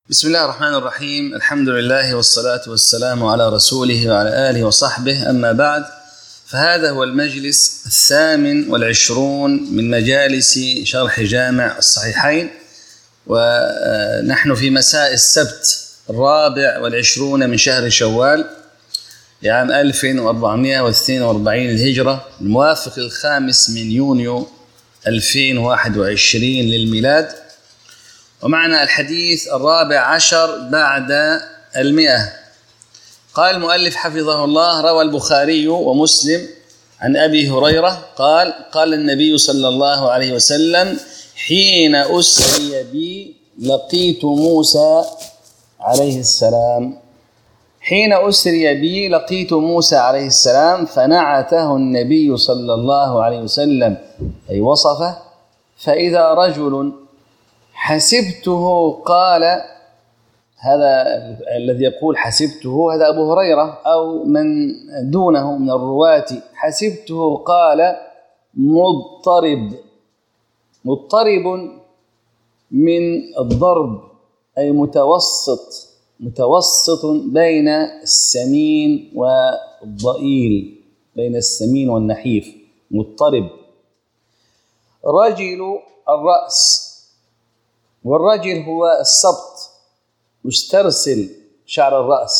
بسم الله الرحمن الرحيم. الحمد لله والصلاة والسلام على رسوله وعلى آله وصحبه، أما بعد، فهذا هو المجلس 28 من مجالس شرح جامع الصحيحين، ونحن في مساء السبت 24 من شهر شوال لعام 1442 للهجرة، الموافق 5 يونيو 2021 للميلاد. ومعنا الحديث 14 بعد 100. قال المؤلف حفظه الله: روى البخاري ومسلم عن أبي هريرة قال النبي صلى الله عليه وسلم: حين أسري بي لقيت موسى عليه السلام. حين أسري بي لقيت موسى عليه السلام فنعته النبي صلى الله عليه وسلم، أي وصفه، فإذا رجل حسبته قال، هذا الذي يقول حسبته هذا أبو هريرة أو من دونه من الرواة، حسبته قال مضطرب من الضرب، أي متوسط بين السمين والضئيل، بين السمين والنحيف، مضطرب. رجل الرأس، والرجل هو السبط، مسترسل شعر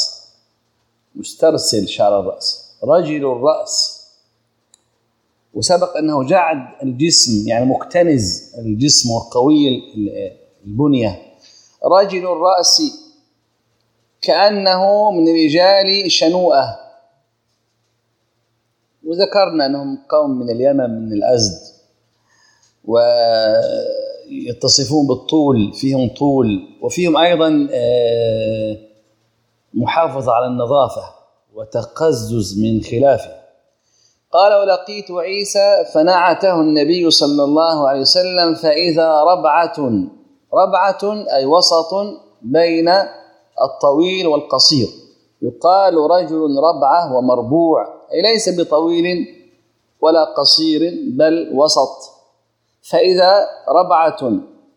الرأس، رجل الرأس. وسبق أنه جعد الجسم، يعني مكتنز الجسم وقوي البنية. رجل الرأس كأنه من رجال شنوءة، وذكرنا أنهم قوم من اليمن من الأزد، ويتصفون بالطول، فيهم طول، وفيهم أيضا محافظة على النظافة وتقزز من خلافه. قال: ولقيت عيسى فنعته النبي صلى الله عليه وسلم فإذا ربعة أي وسط بين الطويل والقصير، يقال رجل ربعة ومربوع، أي ليس بطويل ولا قصير بل وسط. فإذا ربعة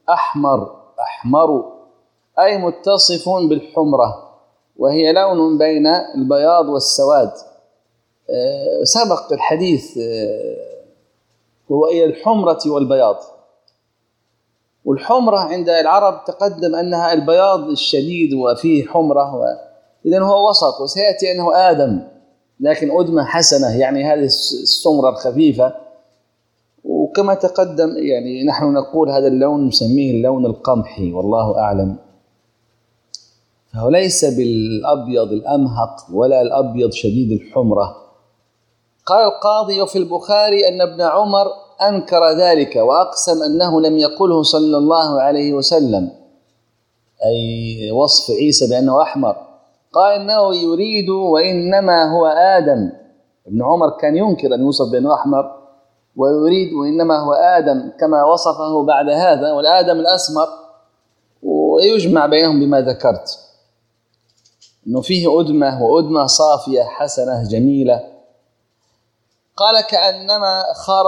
أحمر أي متصف بالحمرة، وهي لون بين البياض والسواد. سبق الحديث هو إلى الحمرة والبياض، والحمرة عند العرب تقدم أنها البياض الشديد وفيه حمرة، إذن هو وسط. وسيأتي أنه آدم، لكن أدمة حسنة، يعني هذه السمرة الخفيفة. وكما تقدم يعني نحن نقول هذا اللون نسميه اللون القمحي، والله أعلم. فهو ليس بالأبيض الأمهق ولا الأبيض شديد الحمرة. قال القاضي: وفي البخاري أن ابن عمر أنكر ذلك وأقسم أنه لم يقله صلى الله عليه وسلم، أي وصف عيسى بأنه أحمر. قال إنه يريد وإنما هو آدم. ابن عمر كان ينكر أن يوصف بأنه أحمر، ويريد وإنما هو آدم كما وصفه بعد هذا، والآدم الأسمر. ويجمع بينهم بما ذكرت، أنه فيه أدمة، وأدمة صافية حسنة جميلة. قال: كأنما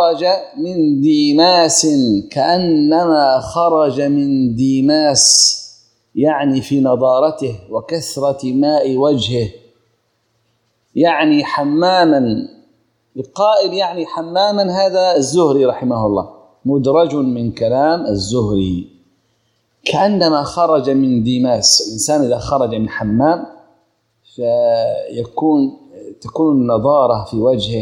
خرج من ديماس، يعني في نضارته وكثرة ماء وجهه، يعني حماما. القائل يعني حماما هذا الزهري رحمه الله، مدرج من كلام الزهري. كأنما خرج من ديماس، الإنسان إذا خرج من حمام تكون النضارة في وجهه.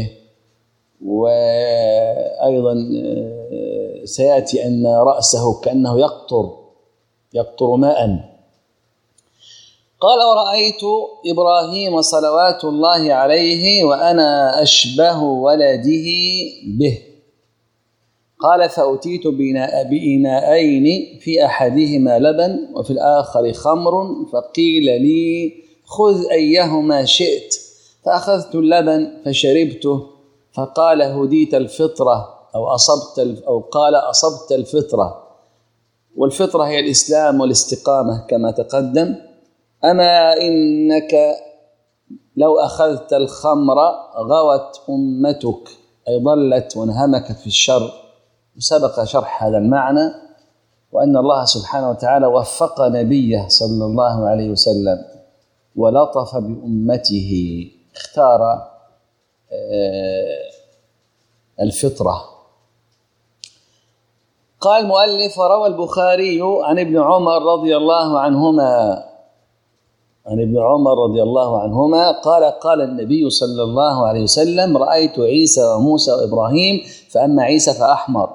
وأيضا سيأتي أن رأسه كأنه يقطر ماء. قال: ورأيت إبراهيم صلوات الله عليه وأنا أشبه ولده به. قال: فأتيت بإناءين في أحدهما لبن وفي الآخر خمر، فقيل لي: خذ أيهما شئت، فأخذت اللبن فشربته، فقال: هديت الفطرة، أو قال: أصبت الفطرة. والفطرة هي الإسلام والاستقامة كما تقدم. أما إنك لو أخذت الخمر غوت أمتك، أي ضلت وانهمكت في الشر. وسبق شرح هذا المعنى. وأن الله سبحانه وتعالى وفق نبيه صلى الله عليه وسلم ولطف بأمته، اختار الفطرة. قال المؤلف: وروى البخاري عن ابن عمر رضي الله عنهما قال النبي صلى الله عليه وسلم: رأيت عيسى وموسى وإبراهيم فأما عيسى فأحمر.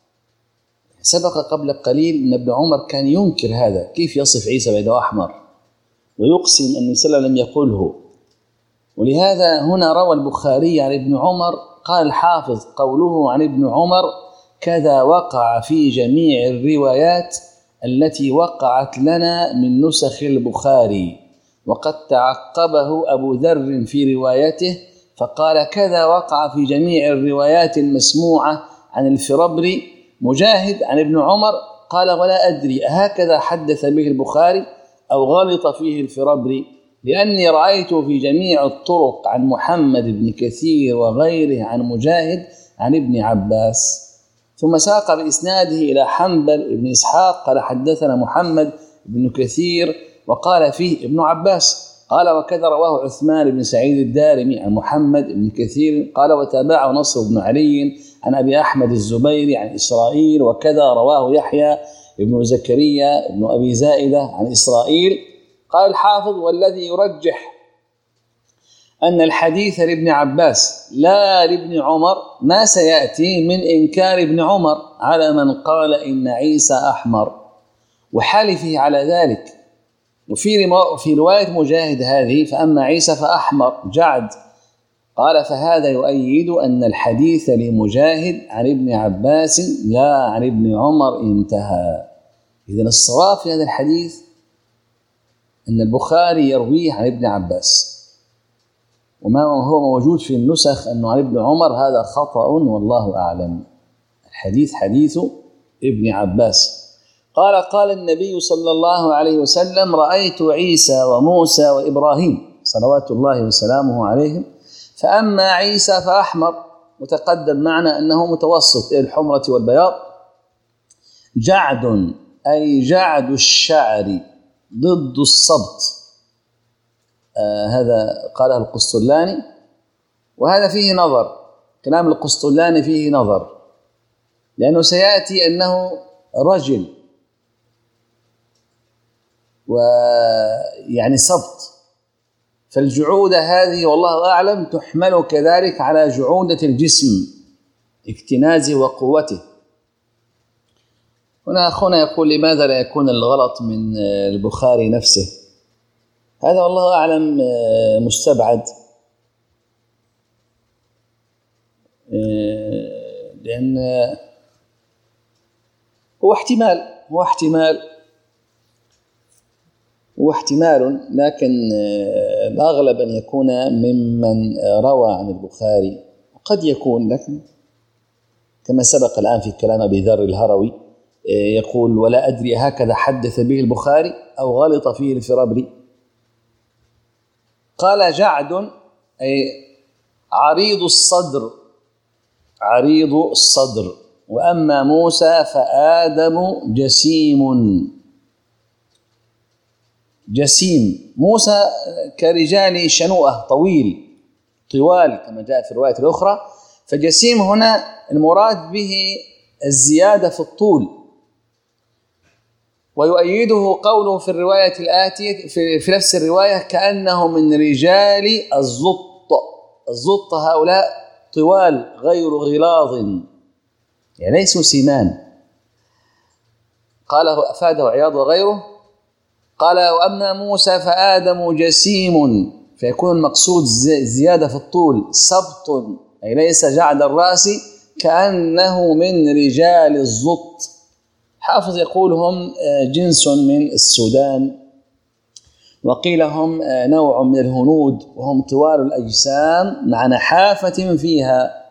سبق قبل قليل أن ابن عمر كان ينكر هذا، كيف يصف عيسى بأنه أحمر، ويقسم أن النبي صلى الله عليه وسلم لم يقله. ولهذا هنا روى البخاري عن ابن عمر. قال الحافظ: قوله عن ابن عمر كذا وقع في جميع الروايات التي وقعت لنا من نسخ البخاري. وقد تعقبه أبو ذر في روايته فقال: كذا وقع في جميع الروايات المسموعة عن الفربري. مجاهد عن ابن عمر قال: ولا أدري هكذا حدث به البخاري أو غلط فيه الفربري، لأني رأيته في جميع الطرق عن محمد بن كثير وغيره عن مجاهد عن ابن عباس. ثم ساق بإسناده إلى حنبل بن إسحاق قال: حدثنا محمد بن كثير وقال فيه ابن عباس. قال: وكذا رواه عثمان بن سعيد الدارمي عن محمد بن كثير. قال: وتابعه نصر بن علي عن أبي أحمد الزبيري عن إسرائيل. وكذا رواه يحيى بن زكريا بن أبي زائدة عن إسرائيل. قال الحافظ: والذي يرجح أن الحديث لابن عباس لا لابن عمر ما سيأتي من إنكار ابن عمر على من قال إن عيسى أحمر وحلفه على ذلك. وفي رواية مجاهد هذه فأما عيسى فأحمر جعد. قال: فهذا يؤيد أن الحديث لمجاهد عن ابن عباس لا عن ابن عمر. انتهى. إذن الصواب في هذا الحديث أن البخاري يرويه عن ابن عباس، وما هو موجود في النسخ أنه عن ابن عمر هذا خطأ والله أعلم. الحديث حديث ابن عباس. قال النبي صلى الله عليه وسلم: رأيت عيسى وموسى وإبراهيم صلوات الله وسلامه عليهم فأما عيسى فأحمر. متقدم معنا أنه متوسط الحمرة والبياض. جعد أي جعد الشعر ضد الصبت. هذا قاله القسطلاني، وهذا فيه نظر. كلام القسطلاني فيه نظر، لأنه سيأتي أنه رجل ويعني سبط، فالجعودة هذه والله أعلم تحمل كذلك على جعودة الجسم اكتنازه وقوته. هنا أخونا يقول: لماذا لا يكون الغلط من البخاري نفسه؟ هذا والله أعلم مستبعد، لأن هو احتمال، لكن الأغلب أن يكون ممن روى عن البخاري. قد يكون، لكن كما سبق الآن في كلام أبي ذر الهروي يقول: ولا أدري هكذا حدث به البخاري أو غلط فيه الفربري. قال: جعد أي عريض الصدر. وأما موسى فآدم جسيم. موسى كرجال شنوءة طوال كما جاء في الرواية الأخرى. فجسيم هنا المراد به الزيادة في الطول. ويؤيده قوله في الرواية الآتية في نفس الرواية: كأنه من رجال الزط هؤلاء طوال غير غلاظ، يعني ليسوا سمان. قاله أفاده عياض وغيره. قال: وأما موسى فآدم جسيم، فيكون المقصود زيادة في الطول، سبط أي ليس جعد الرأس، كأنه من رجال الزط. حافظ يقول: هم جنس من السودان، وقيل هم نوع من الهنود، وهم طوال الأجسام مع نحافة فيها.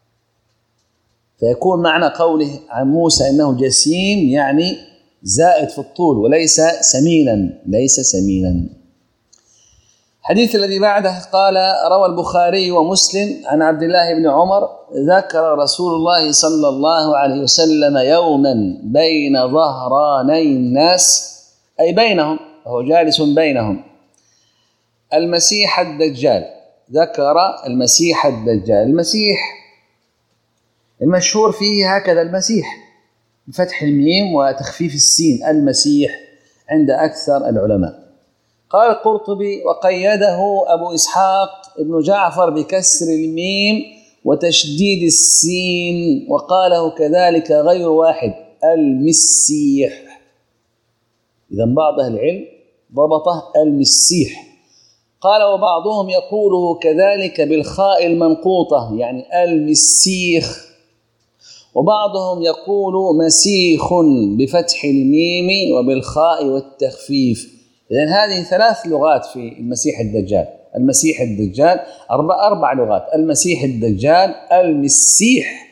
فيكون معنى قوله عن موسى إنه جسيم يعني زائد في الطول وليس سمينا. الحديث الذي بعده قال: روى البخاري ومسلم عن عبد الله بن عمر: ذكر رسول الله صلى الله عليه وسلم يوما بين ظهراني الناس، أي بينهم، وهو جالس بينهم، المسيح الدجال. ذكر المسيح الدجال. المسيح المشهور فيه هكذا: المسيح بفتح الميم وتخفيف السين، المسيح عند أكثر العلماء. قال القرطبي: وقيده أبو إسحاق ابن جعفر بكسر الميم وتشديد السين، وقاله كذلك غير واحد: المسيح. إذن بعض أهل العلم ضبطه المسيح. قال: وبعضهم يقوله كذلك بالخاء المنقوطة، يعني المسيخ. وبعضهم يقول مسيخ بفتح الميم وبالخاء والتخفيف. إذن هذه 3 لغات في المسيح الدجال. المسيح الدجال 4 لغات: المسيح الدجال، المسيح،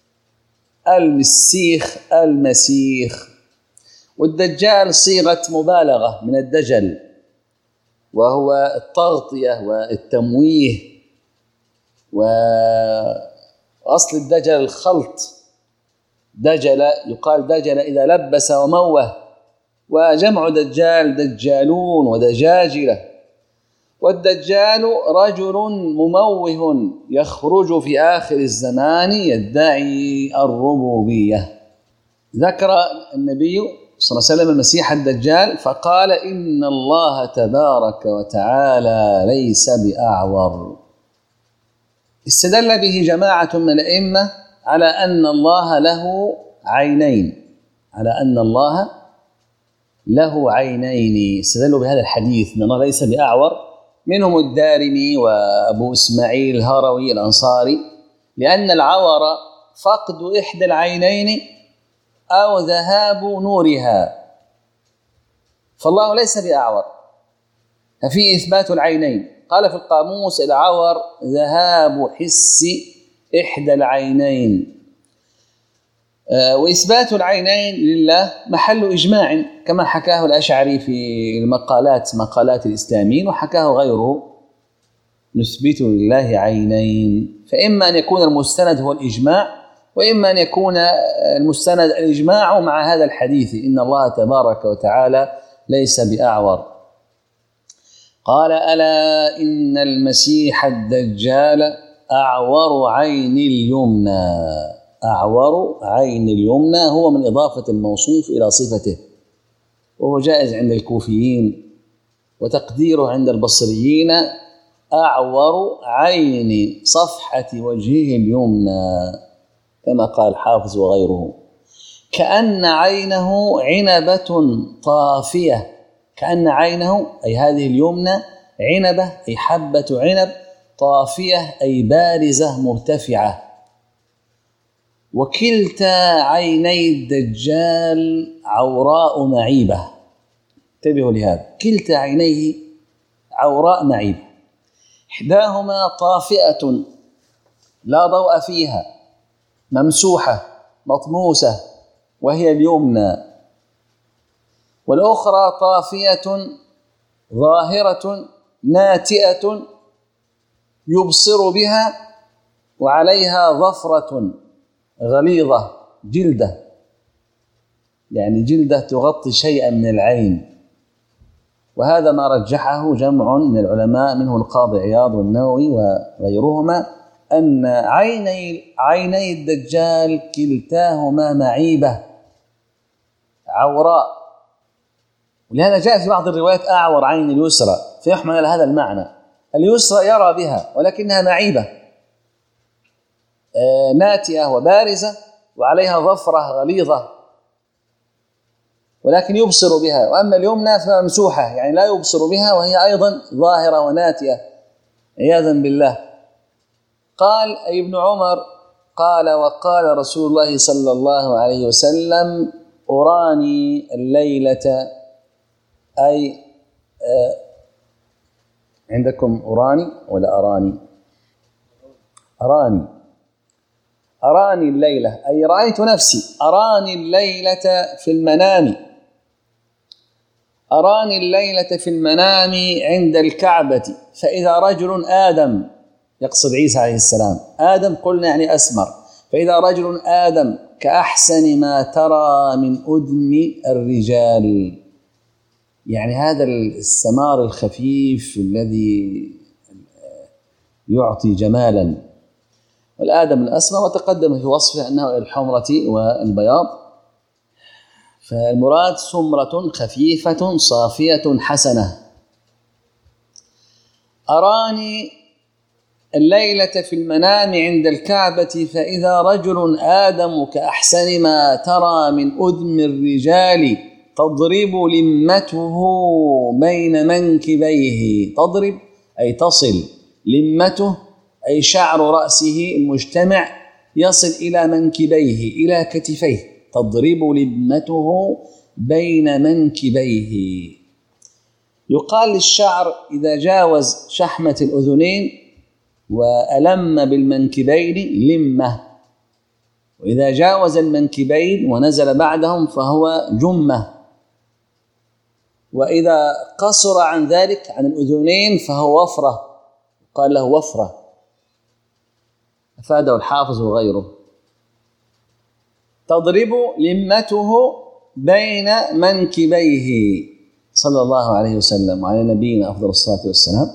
المسيخ، المسيخ. والدجال صيغة مبالغة من الدجل، وهو التغطية والتمويه، وأصل الدجل الخلط. دجل يقال دجل إذا لبس وموه، وجمع دجال دجالون ودجاجلة. والدجال رجل مموه يخرج في آخر الزمان يدعي الربوبية. ذكر النبي صلى الله عليه وسلم المسيح الدجال فقال: إن الله تبارك وتعالى ليس بأعور. استدل به جماعة من الأئمة على أن الله له عينين، على أن الله له عينين. استدلوا بهذا الحديث أن الله ليس بأعور، منهم الدارمي وأبو إسماعيل الهروي الأنصاري، لأن العور فقد إحدى العينين أو ذهاب نورها، فالله ليس بأعور، ففي إثبات العينين. قال في القاموس: العور ذهاب حس إحدى العينين. وإثبات العينين لله محل إجماع، كما حكاه الأشعري في مقالات الإسلاميين، وحكاه غيره: نثبت لله عينين. فإما أن يكون المستند هو الإجماع، وإما أن يكون المستند الإجماع مع هذا الحديث: إن الله تبارك وتعالى ليس بأعور. قال: ألا إن المسيح الدجال أعور عين اليمنى. أعور عين اليمنى هو من إضافة الموصوف إلى صفته، وهو جائز عند الكوفيين، وتقديره عند البصريين: أعور عين صفحة وجهه اليمنى، كما قال الحافظ وغيره. كأن عينه عنبة طافية. كأن عينه أي هذه اليمنى عنبة، أي حبة عنب، طافية أي بارزة مرتفعة. وكلتا عيني الدجال عوراء معيبة. انتبهوا لهذا: كلتا عينيه عوراء معيبة، إحداهما طافئة لا ضوء فيها، ممسوحة مطموسة، وهي اليمنى، والأخرى طافية ظاهرة ناتئة يبصر بها، وعليها ظفرة غليظة، جلدة، يعني جلدة تغطي شيئا من العين. وهذا ما رجحه جمع من العلماء، منه القاضي عياض والنووي وغيرهما، أن عيني الدجال كلتاهما معيبة عوراء. ولهذا جاء في بعض الروايات أعور عين اليسرى، فيحمل على هذا المعنى. اليسرى يرى بها ولكنها معيبة ناتئة وبارزة، وعليها ظفرة غليظة، ولكن يبصر بها. وأما اليمنى فممسوحة، يعني لا يبصر بها، وهي أيضا ظاهرة وناتئة عياذا بالله. قال أي ابن عمر: قال: وقال رسول الله صلى الله عليه وسلم: أراني الليلة، أي عندكم أراني ولا أراني؟ أراني الليلة، أي رأيت نفسي. أراني الليلة في المنام، أراني الليلة في المنام عند الكعبة فإذا رجل آدم، يقصد عيسى عليه السلام، آدم قلنا يعني أسمر، فإذا رجل آدم كأحسن ما ترى من أدم الرجال، يعني هذا السمار الخفيف الذي يعطي جمالا. والآدم الأسمر وتقدم في وصفه أنه الحمرة والبياض، فالمراد سمرة خفيفة صافية حسنة. أراني الليلة في المنام عند الكعبة فإذا رجل آدم كأحسن ما ترى من أدم الرجال تضرب لمته بين منكبيه. تضرب أي تصل، لمته أي شعر رأسه المجتمع يصل إلى منكبيه إلى كتفيه، تضرب لمته بين منكبيه. يقال للشعر إذا جاوز شحمة الأذنين وألم بالمنكبين لمة، وإذا جاوز المنكبين ونزل بعدهم فهو جمة، وإذا قصر عن ذلك عن الأذنين فهو وفرة، قال له وفرة، أفاده الحافظ وغيره. تضرب لمته بين منكبيه صلى الله عليه وسلم وعلى نبينا أفضل الصلاة والسلام.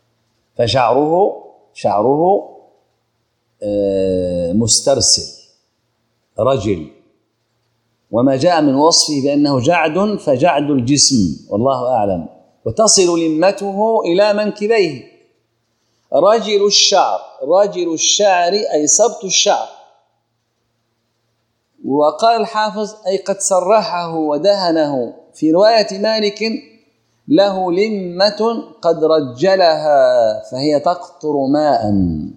فشعره مسترسل رجل، وما جاء من وصفه بأنه جعد فجعد الجسم والله أعلم. وتصل لمته إلى منكبيه. رجل الشعر أي سبط الشعر. وقال الحافظ أي قد سرحه ودهنه. في رواية مالك له لمة قد رجلها فهي تقطر ماء.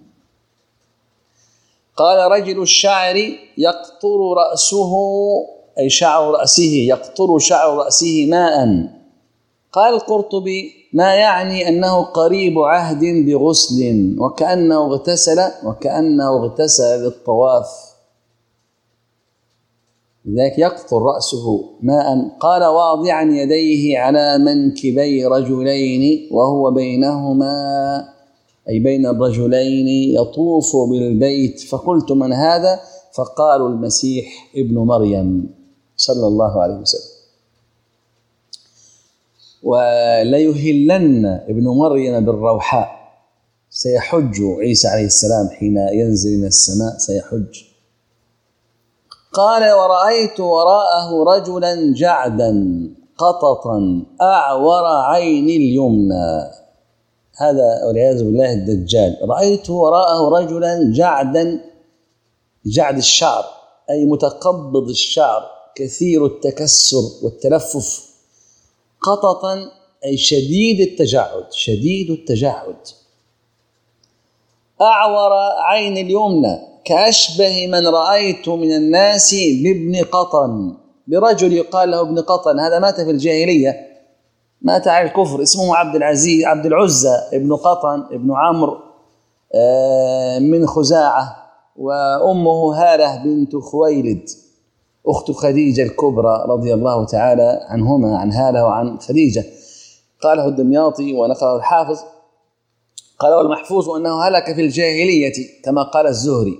قال رجل الشعر يقطر رأسه أي شعر رأسه، يقطر شعر رأسه ماء. قال القرطبي ما يعني أنه قريب عهد بغسل وكأنه اغتسل للطواف، لذلك يقطر رأسه ماء. قال واضعا يديه على منكبي رجلين وهو بينهما أي بين الرجلين يطوف بالبيت. فقلت من هذا؟ فقالوا المسيح ابن مريم صلى الله عليه وسلم. وليهلن ابن مريم بالروحاء، سيحج عيسى عليه السلام حين ينزل من السماء سيحج. قال ورأيت وراءه رجلا جعدا قططا أعور عين اليمنى، هذا والعياذ بالله الدجال. رأيت وراءه رجلا جعدا، جعد الشعر أي متقبض الشعر كثير التكسر والتلفف. قططا أي شديد التجعد. أعور عين اليمنى كأشبه من رأيت من الناس بابن قطن، برجل يقال له ابن قطن، هذا مات في الجاهلية، مات على الكفر، اسمه عبد العزى ابن قطن ابن عمرو من خزاعة، وأمه هالة بنت خويلد أخت خديجة الكبرى رضي الله تعالى عنهما، عن هالة وعن خديجة. قاله الدمياطي ونقله الحافظ. قاله المحفوظ أنه هلك في الجاهلية كما قال الزهري.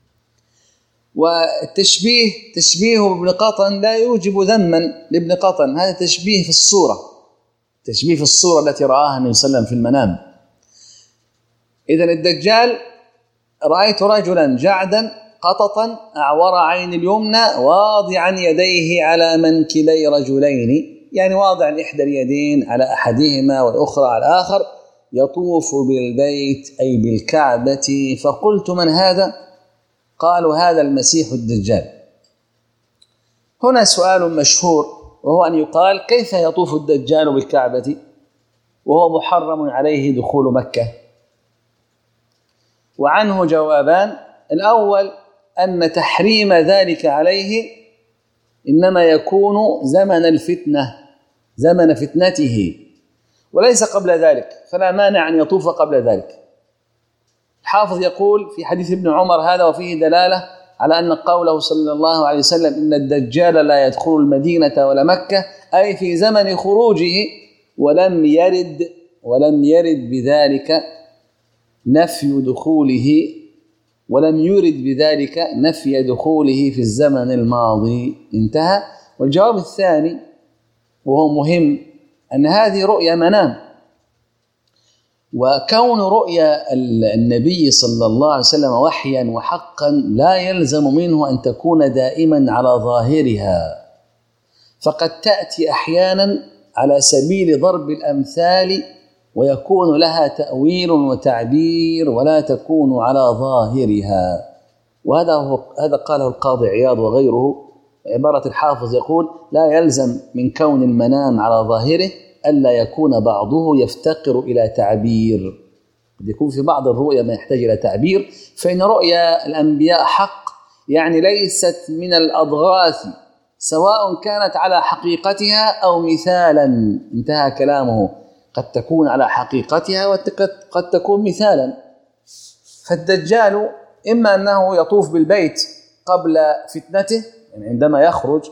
والتشبيه تشبيهه بابن قطن لا يوجب ذما لابن قطن، هذا تشبيه في الصورة التي رآها النبي صلى الله عليه وسلم في المنام. إذن الدجال رأيت رجلا جعدا قططا أعور عين اليمنى واضعا يديه على منكبي رجلين، يعني واضع إحدى اليدين على أحدهما والأخرى على الآخر، يطوف بالبيت أي بالكعبة. فقلت من هذا؟ قالوا هذا المسيح الدجال. هنا سؤال مشهور، وهو أن يقال كيف يطوف الدجال بالكعبة وهو محرم عليه دخول مكة؟ وعنه جوابان. الأول أن تحريم ذلك عليه إنما يكون زمن فتنته وليس قبل ذلك، فلا مانع أن يطوف قبل ذلك. الحافظ يقول في حديث ابن عمر هذا وفيه دلالة على أن قوله صلى الله عليه وسلم إن الدجال لا يدخل المدينة ولا مكة أي في زمن خروجه، ولم يرد بذلك نفي دخوله في الزمن الماضي. انتهى. والجواب الثاني وهو مهم أن هذه رؤيا منام، وكون رؤيا النبي صلى الله عليه وسلم وحيا وحقا لا يلزم منه أن تكون دائما على ظاهرها، فقد تأتي أحيانا على سبيل ضرب الأمثال ويكون لها تأويل وتعبير ولا تكون على ظاهرها. وهذا قاله القاضي عياض وغيره. عبارة الحافظ يقول لا يلزم من كون المنام على ظاهره ألا يكون بعضه يفتقر إلى تعبير. قد يكون في بعض الرؤيا ما يحتاج إلى تعبير، فإن رؤيا الأنبياء حق، يعني ليست من الأضغاث سواء كانت على حقيقتها أو مثالا. انتهى كلامه. قد تكون على حقيقتها وقد تكون مثالا. فالدجال إما أنه يطوف بالبيت قبل فتنته، يعني عندما يخرج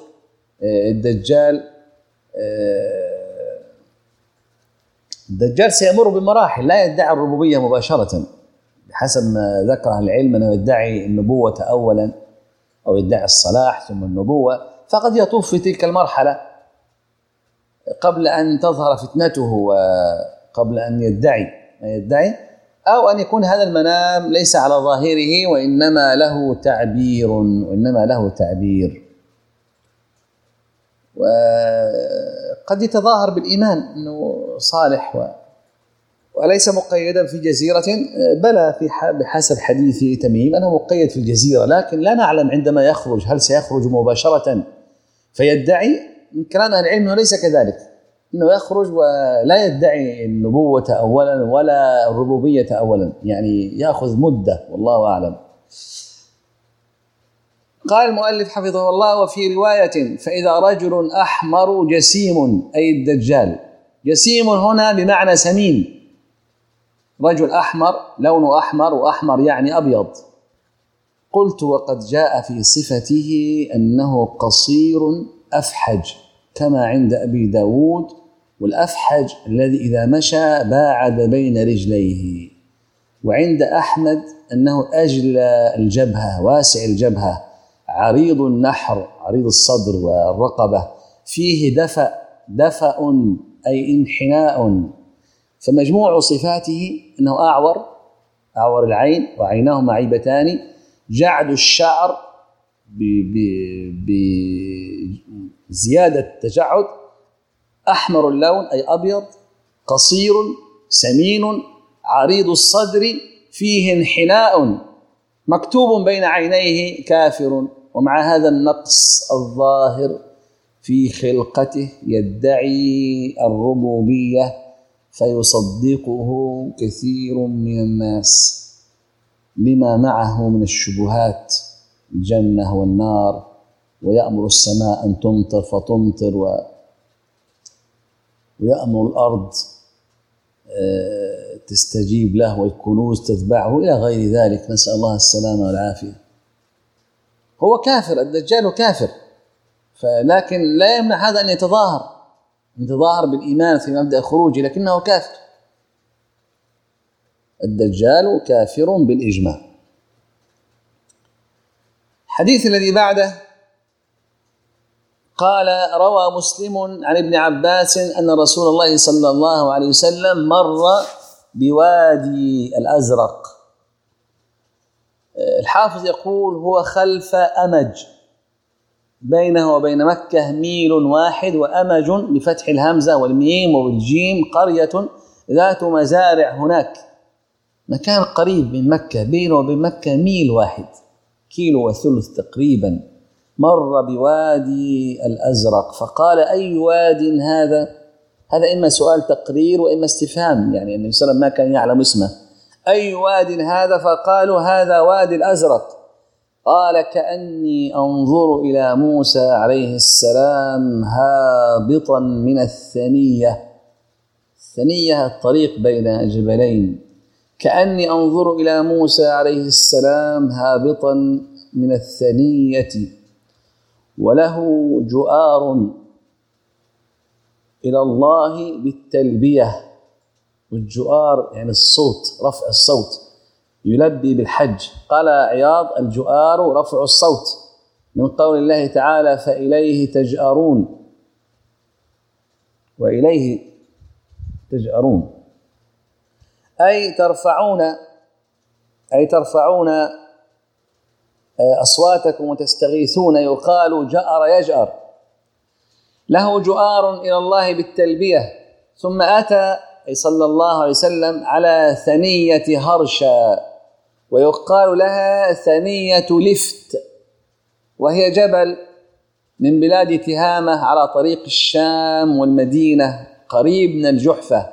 الدجال سيمر بمراحل، لا يدعي الربوبية مباشرة بحسب ما ذكره العلم، أنه يدعي النبوة أولا أو يدعي الصلاح ثم النبوة، فقد يطوف في تلك المرحلة قبل أن تظهر فتنته وقبل أن يدعي ما يدعي، أو أن يكون هذا المنام ليس على ظاهره وإنما له تعبير وقد يتظاهر بالإيمان أنه صالح وليس مقيدا في جزيرة، بلى بحسب حديث تميم أنه مقيد في الجزيرة، لكن لا نعلم عندما يخرج هل سيخرج مباشرة فيدعي. من كلام أهل العلم ليس كذلك، أنه يخرج ولا يدعي النبوة أولا ولا الربوبية أولا، يعني يأخذ مدة والله أعلم. قال المؤلف حفظه الله: وفي رواية فإذا رجل أحمر جسيم، أي الدجال. جسيم هنا بمعنى سمين، رجل أحمر لونه أحمر، وأحمر يعني أبيض. قلت: وقد جاء في صفته أنه قصير أفحج كما عند أبي داود، والأفحج الذي إذا مشى باعد بين رجليه. وعند أحمد أنه أجلى الجبهة واسع الجبهة عريض النحر عريض الصدر والرقبة، فيه دفأ أي انحناء. فمجموع صفاته أنه أعور العين وعيناه معيبتان، جعد الشعر بزيادة تجعد، أحمر اللون أي أبيض، قصير سمين عريض الصدر، فيه انحناء، مكتوب بين عينيه كافر. ومع هذا النقص الظاهر في خلقته يدعي الربوبية فيصدقه كثير من الناس لما معه من الشبهات، الجنة والنار، ويأمر السماء أن تمطر فتمطر، ويأمر الأرض تستجيب له، والكنوز تتبعه إلى غير ذلك، نسأل الله السلامة والعافية. هو كافر، الدجال كافر، لكن لا يمنع هذا أن يتظاهر بالإيمان في مبدأ خروجه، لكنه كافر. الدجال كافر بالإجماع. الحديث الذي بعده قال: روى مسلم عن ابن عباس أن رسول الله صلى الله عليه وسلم مر بوادي الأزرق. الحافظ يقول: هو خلف أمج، بينه وبين مكة ميل واحد، وأمج بفتح الهمزة والميم والجيم قرية ذات مزارع هناك، مكان قريب من مكة، بينه وبين مكة ميل واحد، 1.3 كيلو تقريبا. مر بوادي الأزرق، فقال: أي واد هذا؟ هذا إما سؤال تقرير وإما استفهام، يعني النبي صلى الله عليه وسلم ما كان يعلم اسمه. أي واد هذا؟ فقالوا: هذا وادي الأزرق. قال: كأني أنظر إلى موسى عليه السلام هابطا من الثنية الطريق بين جبلين، كأني أنظر إلى موسى عليه السلام هابطا من الثنية وله جؤار إلى الله بالتلبية. والجؤار يعني الصوت، رفع الصوت، يلبي بالحج. قال عياض: الجؤار رفع الصوت، من قول الله تعالى: فإليه تجأرون، وإليه تجأرون أي ترفعون أصواتكم وتستغيثون. يقال جأر يجأر. له جؤار إلى الله بالتلبية. ثم أتى صلى الله عليه وسلم على ثنية هرشا، ويقال لها ثنية لفت، وهي جبل من بلاد تهامة على طريق الشام والمدينة، قريب من الجحفة.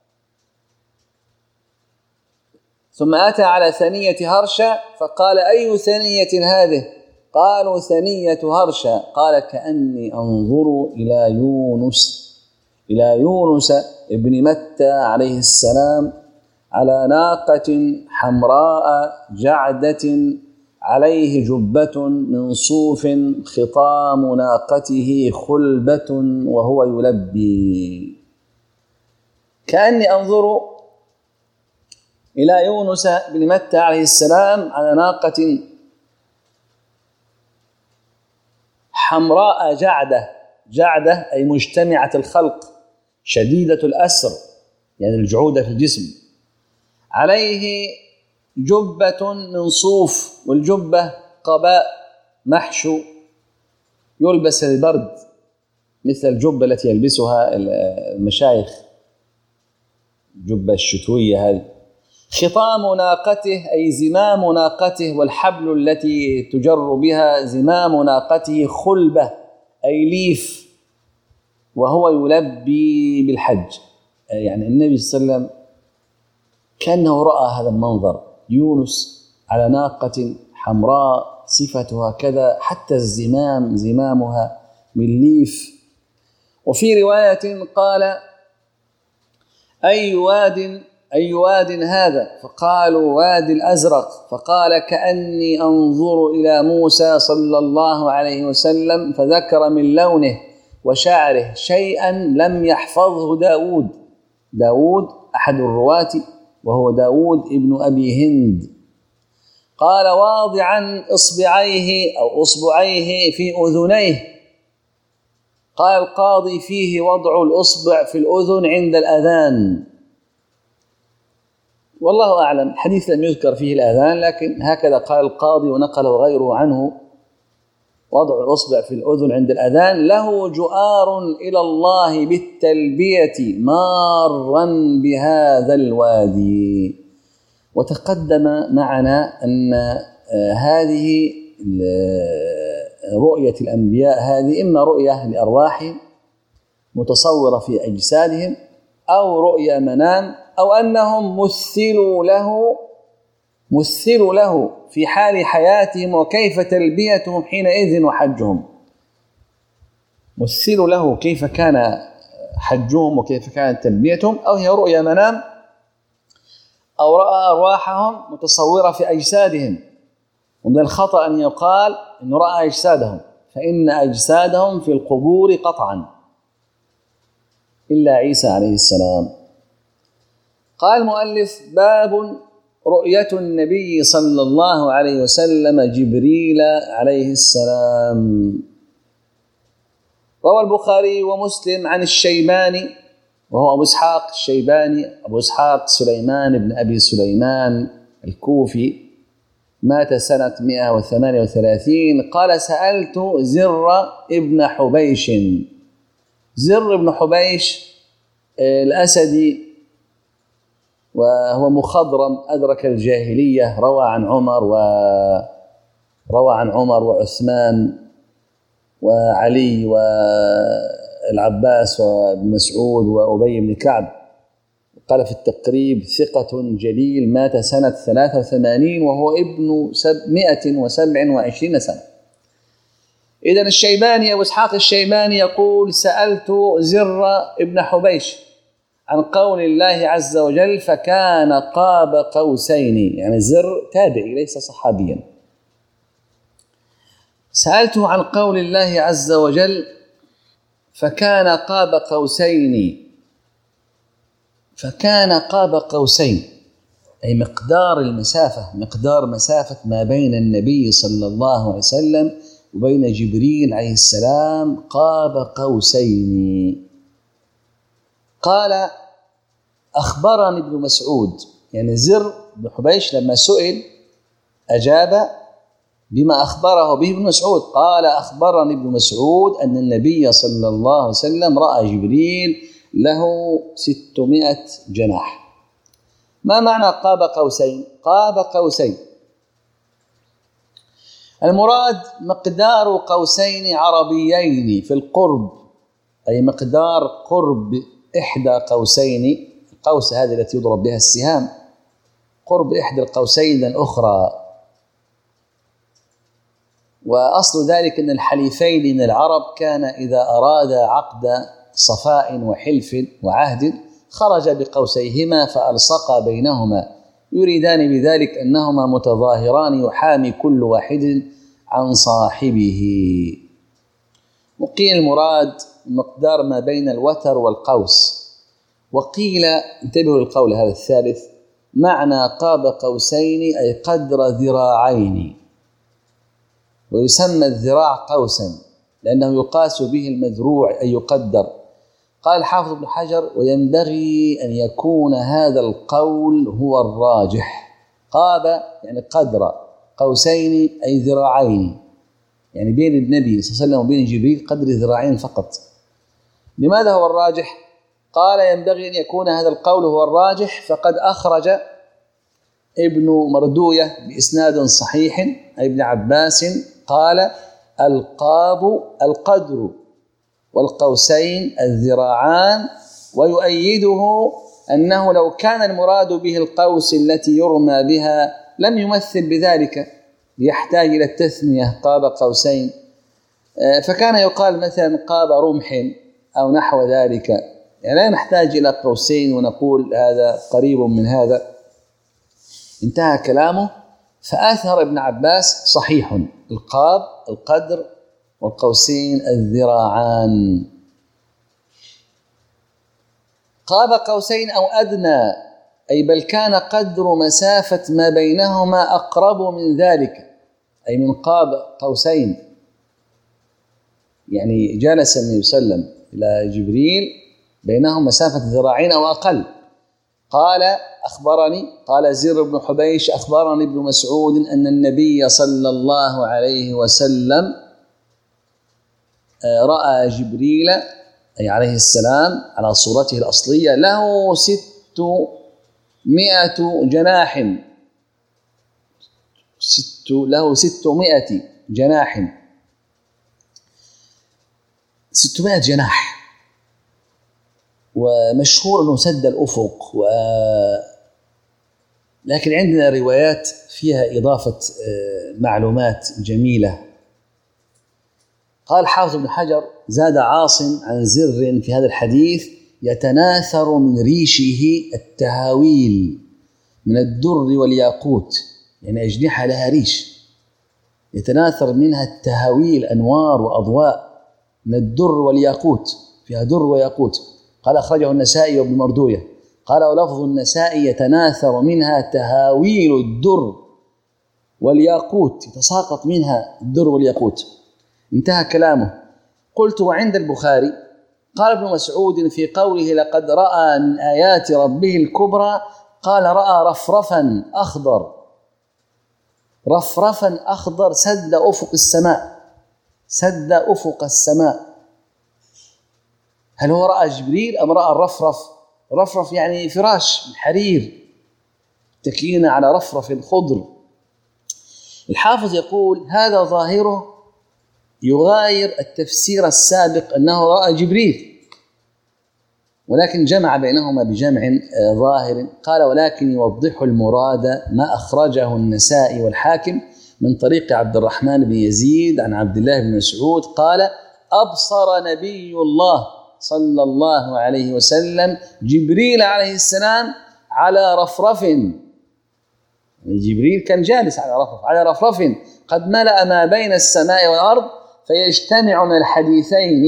ثم أتى على ثنية هرشا فقال: أي ثنية هذه؟ قالوا: ثنية هرشا. قال: كأني أنظر إلى يونس ابن متى عليه السلام على ناقة حمراء جعدة عليه جبة من صوف، خطام ناقته خلبة وهو يلبي. كأني أنظر إلى يونس بن متى عليه السلام على ناقة حمراء جعدة أي مجتمعة الخلق، شديدة الأسر يعني الجعودة في الجسم، عليه جبة من صوف، والجبة قباء محشو يلبس البرد، مثل الجبة التي يلبسها المشايخ، الجبة الشتوية هذه. خطام ناقته أي زمام ناقته، والحبل التي تجر بها زمام ناقته، خلبة أي ليف، وهو يلبي بالحج. يعني النبي صلى الله عليه وسلم كأنه رأى هذا المنظر، يونس على ناقة حمراء صفتها كذا، حتى الزمام زمامها من ليف. وفي رواية قال: أي واد هذا؟ فقالوا: وادي الأزرق. فقال: كأني أنظر إلى موسى صلى الله عليه وسلم، فذكر من لونه وشعره شيئا لم يحفظه داود أحد الرواة، وهو داود ابن أبي هند. قال: واضعا أصبعيه في أذنيه. قال القاضي: فيه وضع الأصبع في الأذن عند الأذان. والله أعلم، الحديث لم يذكر فيه الأذان، لكن هكذا قال القاضي ونقله غيره عنه: وضع الأصبع في الأذن عند الأذان. له جؤار إلى الله بالتلبية مارا بهذا الوادي. وتقدم معنا أن هذه رؤية الأنبياء هذه إما رؤية لأرواحهم متصورة في أجسادهم، أو رؤية منام، أو أنهم مثلوا له في حال حياتهم وكيف تلبيتهم حينئذ وحجهم. مثلوا له كيف كان حجهم وكيف كانت تلبيتهم، أو هي رؤية منام، أو رأى أرواحهم متصورة في أجسادهم. ومن الخطأ أن يقال أنه رأى أجسادهم، فإن أجسادهم في القبور قطعا إلا عيسى عليه السلام. قال المؤلف: باب رؤية النبي صلى الله عليه وسلم جبريل عليه السلام. روى البخاري ومسلم عن الشيباني، وهو أبو إسحاق الشيباني، أبو إسحاق سليمان بن أبي سليمان الكوفي، مات سنة 138. قال: سألت زر ابن حبيش. زر بن حبيش الأسدي، وهو مخضرم، أدرك الجاهلية، روى عن عمر وعثمان وعلي والعباس وابن مسعود وأبي بن كعب. قال في التقريب: ثقة جليل، مات سنة 83 وهو ابن 127 سنة. إذن الشيباني أبو إسحاق الشيباني يقول: سألت زر ابن حبيش عن قول الله عز وجل: فكان قاب قوسين. يعني زر تابعي ليس صحابيا. سألته عن قول الله عز وجل فكان قاب قوسين، أي مقدار مسافة ما بين النبي صلى الله عليه وسلم وبين جبريل عليه السلام قاب قوسين. قال أخبرني ابن مسعود، يعني زر بن حبيش لما سئل أجاب بما أخبره به ابن مسعود. قال أخبرني ابن مسعود أن النبي صلى الله عليه وسلم رأى جبريل له 600 جناح. ما معنى قاب قوسين؟ قاب قوسين المراد مقدار قوسين عربيين في القرب، أي مقدار قرب إحدى قوسين، القوس هذه التي يضرب بها السهام، قرب إحدى القوسين الأخرى. وأصل ذلك أن الحليفين من العرب كان إذا أراد عقد صفاء وحلف وعهد خرج بقوسيهما فألصقا بينهما، يريدان بذلك أنهما متظاهران يحامي كل واحد عن صاحبه. وقيل المراد مقدار ما بين الوتر والقوس. وقيل انتبهوا للقول هذا الثالث، معنى قاب قوسين أي قدر ذراعين، ويسمى الذراع قوسا لأنه يقاس به المذروع أي يقدر. قال الحافظ ابن حجر وينبغي أن يكون هذا القول هو الراجح. قاب يعني قدر، قوسين أي ذراعين، يعني بين النبي صلى الله عليه وسلم وبين جبريل قدر ذراعين فقط. لماذا هو الراجح؟ قال ينبغي أن يكون هذا القول هو الراجح فقد أخرج ابن مردوية بإسناد صحيح أي ابن عباس قال القاب القدر والقوسين الذراعان، ويؤيده أنه لو كان المراد به القوس التي يرمى بها لم يمثل بذلك ليحتاج إلى التثنية قاب قوسين، فكان يقال مثلا قاب رمح أو نحو ذلك، يعني لا نحتاج إلى قوسين ونقول هذا قريب من هذا. انتهى كلامه. فآثر ابن عباس صحيح، القاب القدر والقوسين الذراعان. قاب قوسين أو أدنى، أي بل كان قدر مسافة ما بينهما أقرب من ذلك، أي من قاب قوسين، يعني جلس النبي صلى الله عليه وسلم إلى جبريل بينهم مسافة ذراعين أو أقل. قال أخبرني، قال زر بن حبيش أخبرني ابن مسعود أن النبي صلى الله عليه وسلم رأى جبريل أي عليه السلام على صورته الأصلية له 600 جناح، له 600 جناح، 600 جناح. ومشهور أنه سد الأفق، لكن عندنا روايات فيها إضافة معلومات جميلة. قال حافظ ابن حجر زاد عاصم عن زر في هذا الحديث يتناثر من ريشه التهاويل من الدر والياقوت، يعني أجنحة لها ريش يتناثر منها التهاويل أنوار وأضواء من الدر والياقوت، فيها در وياقوت. قال أخرجه النسائي وابن مردوية. قال ولفظ النسائي يتناثر منها تهاويل الدر والياقوت، يتساقط منها الدر والياقوت. انتهى كلامه. قلت وعند البخاري قال ابن مسعود في قوله لقد رأى من آيات ربه الكبرى، قال رأى رفرفا أخضر، رفرفا أخضر سد أفق السماء، سد أفق السماء. هل هو رأى جبريل أم رأى الرفرف؟ رفرف يعني فراش حرير تكينا على رفرف خضر. الحافظ يقول هذا ظاهره يغاير التفسير السابق أنه رأى جبريل، ولكن جمع بينهما بجمع ظاهر. قال ولكن يوضح المراد ما أخرجه النسائي والحاكم من طريق عبد الرحمن بن يزيد عن عبد الله بن مسعود قال أبصر نبي الله صلى الله عليه وسلم جبريل عليه السلام على رفرف جبريل كان جالس على رفرف قد ملأ ما بين السماء والأرض، فيجتمع من الحديثين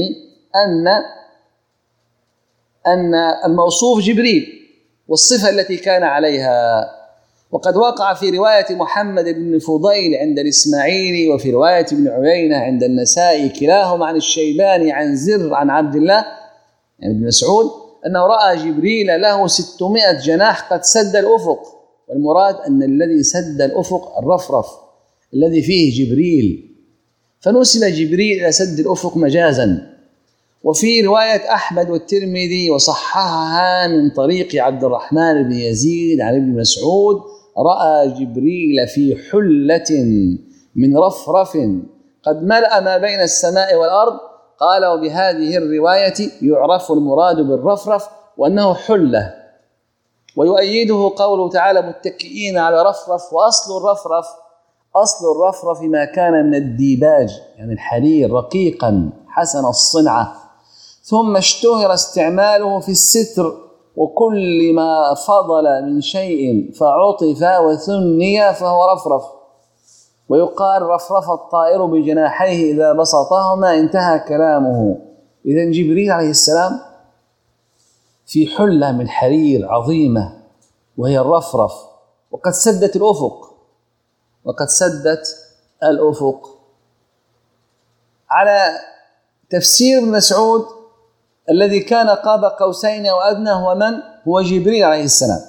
أن الموصوف جبريل والصفة التي كان عليها. وقد وقع في رواية محمد بن فضيل عند الإسماعيلي، وفي رواية ابن عيينة عند النسائي كلاهما عن الشيباني عن زر عن عبد الله يعني ابن مسعود أنه رأى جبريل له 600 جناح قد سد الأفق. والمراد أن الذي سد الأفق الرفرف الذي فيه جبريل، فنسب جبريل إلى سد الأفق مجازا. وفي رواية أحمد والترمذي وصححها من طريق عبد الرحمن بن يزيد عن ابن مسعود رأى جبريل في حلة من رفرف قد ملأ ما بين السماء والأرض. قال وبهذه الرواية يعرف المراد بالرفرف وأنه حلة. ويؤيده قوله تعالى متكئين على رفرف. أصل الرفرف ما كان من الديباج يعني الحرير رقيقا حسن الصنعة، ثم اشتهر استعماله في الستر، وكل ما فضل من شيء فعطف وثني فهو رفرف. ويقال رفرف الطائر بجناحيه إذا بسطهما. انتهى كلامه. إذن جبريل عليه السلام في حلة من حرير عظيمة وهي الرفرف، وقد سدت الأفق. على تفسير ابن مسعود الذي كان قاب قوسين أو أدنى هو جبريل عليه السلام،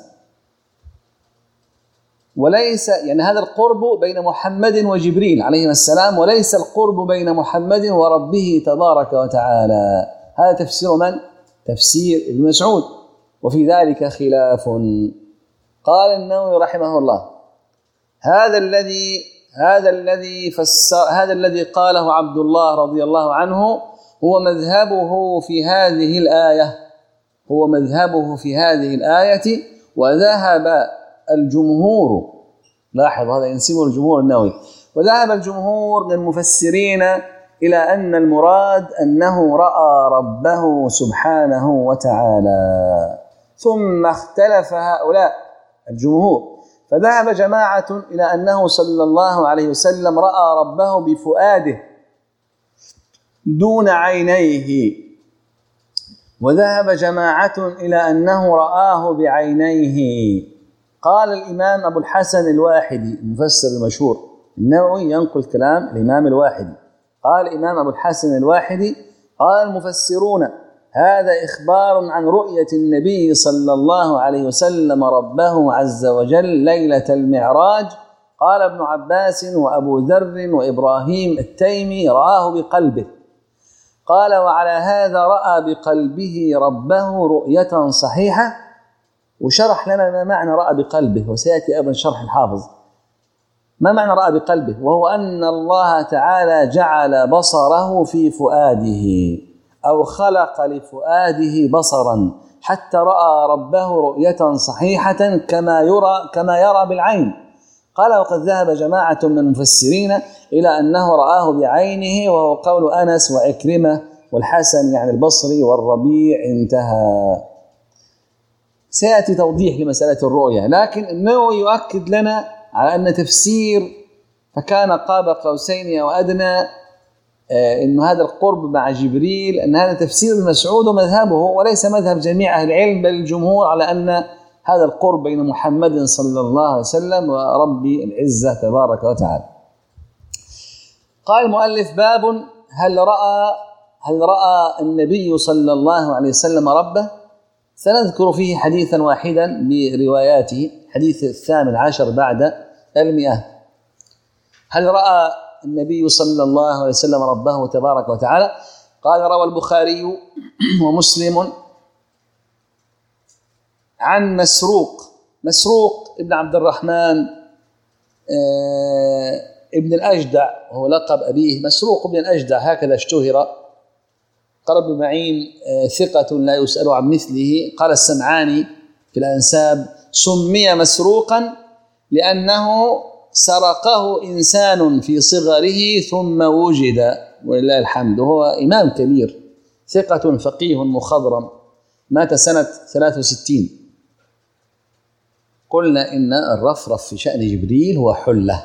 وليس يعني هذا القرب بين محمد وجبريل عليه السلام، وليس القرب بين محمد وربه تبارك وتعالى. هذا تفسير من؟ تفسير ابن مسعود، وفي ذلك خلاف. قال النووي رحمه الله هذا الذي قاله عبد الله رضي الله عنه هو مذهبه في هذه الآية، وذهب الجمهور، لاحظ هذا ينسبه الجمهور النووي، وذهب الجمهور من المفسرين إلى أن المراد أنه رأى ربه سبحانه وتعالى. ثم اختلف هؤلاء الجمهور، فذهب جماعة إلى أنه صلى الله عليه وسلم رأى ربه بفؤاده دون عينيه، وذهب جماعة إلى أنه رآه بعينيه. قال الإمام أبو الحسن الواحدي المفسر المشهور، النووي ينقل كلام الإمام الواحدي، قال الإمام أبو الحسن الواحدي قال المفسرون هذا إخبار عن رؤية النبي صلى الله عليه وسلم ربه عز وجل ليلة المعراج. قال ابن عباس وأبو ذر وإبراهيم التيمي رآه بقلبه. قال وعلى هذا رأى بقلبه ربه رؤية صحيحة. وشرح لنا ما معنى رأى بقلبه، وسيأتي أيضا شرح الحافظ ما معنى رأى بقلبه، وهو أن الله تعالى جعل بصره في فؤاده أو خلق لفؤاده بصرا حتى رأى ربه رؤية صحيحة كما يرى بالعين. قال وقد ذهب جماعة من المفسرين إلى أنه رآه بعينه، وهو قول أنس وعكرمة والحسن يعني البصري والربيع. انتهى. سيأتي توضيح لمسألة الرؤية، لكن النووي يؤكد لنا على أن تفسير فكان قاب قوسين أو أدنى إن هذا القرب مع جبريل، أن هذا تفسير المسعود ومذهبه، وليس مذهب جميع أهل العلم، بل الجمهور على أن هذا القرب بين محمد صلى الله عليه وسلم ورب العزة تبارك وتعالى. قال المؤلف باب هل رأى النبي صلى الله عليه وسلم ربه؟ سنذكر فيه حديثا واحدا برواياته، حديث 18 بعد 100. هل رأى النبي صلى الله عليه وسلم ربه تبارك وتعالى؟ قال روى البخاري ومسلم عن مسروق ابن عبد الرحمن ابن الأجدع، وهو لقب أبيه مسروق ابن الأجدع هكذا اشتهر. قال ابن معين ثقة لا يسأل عن مثله. قال السمعاني في الأنساب سمي مسروقا لأنه سرقه إنسان في صغره ثم وجد، ولله الحمد. هو إمام كبير ثقة فقيه مخضرم، مات سنة 63. قلنا إن الرفرف في شأن جبريل هو حلة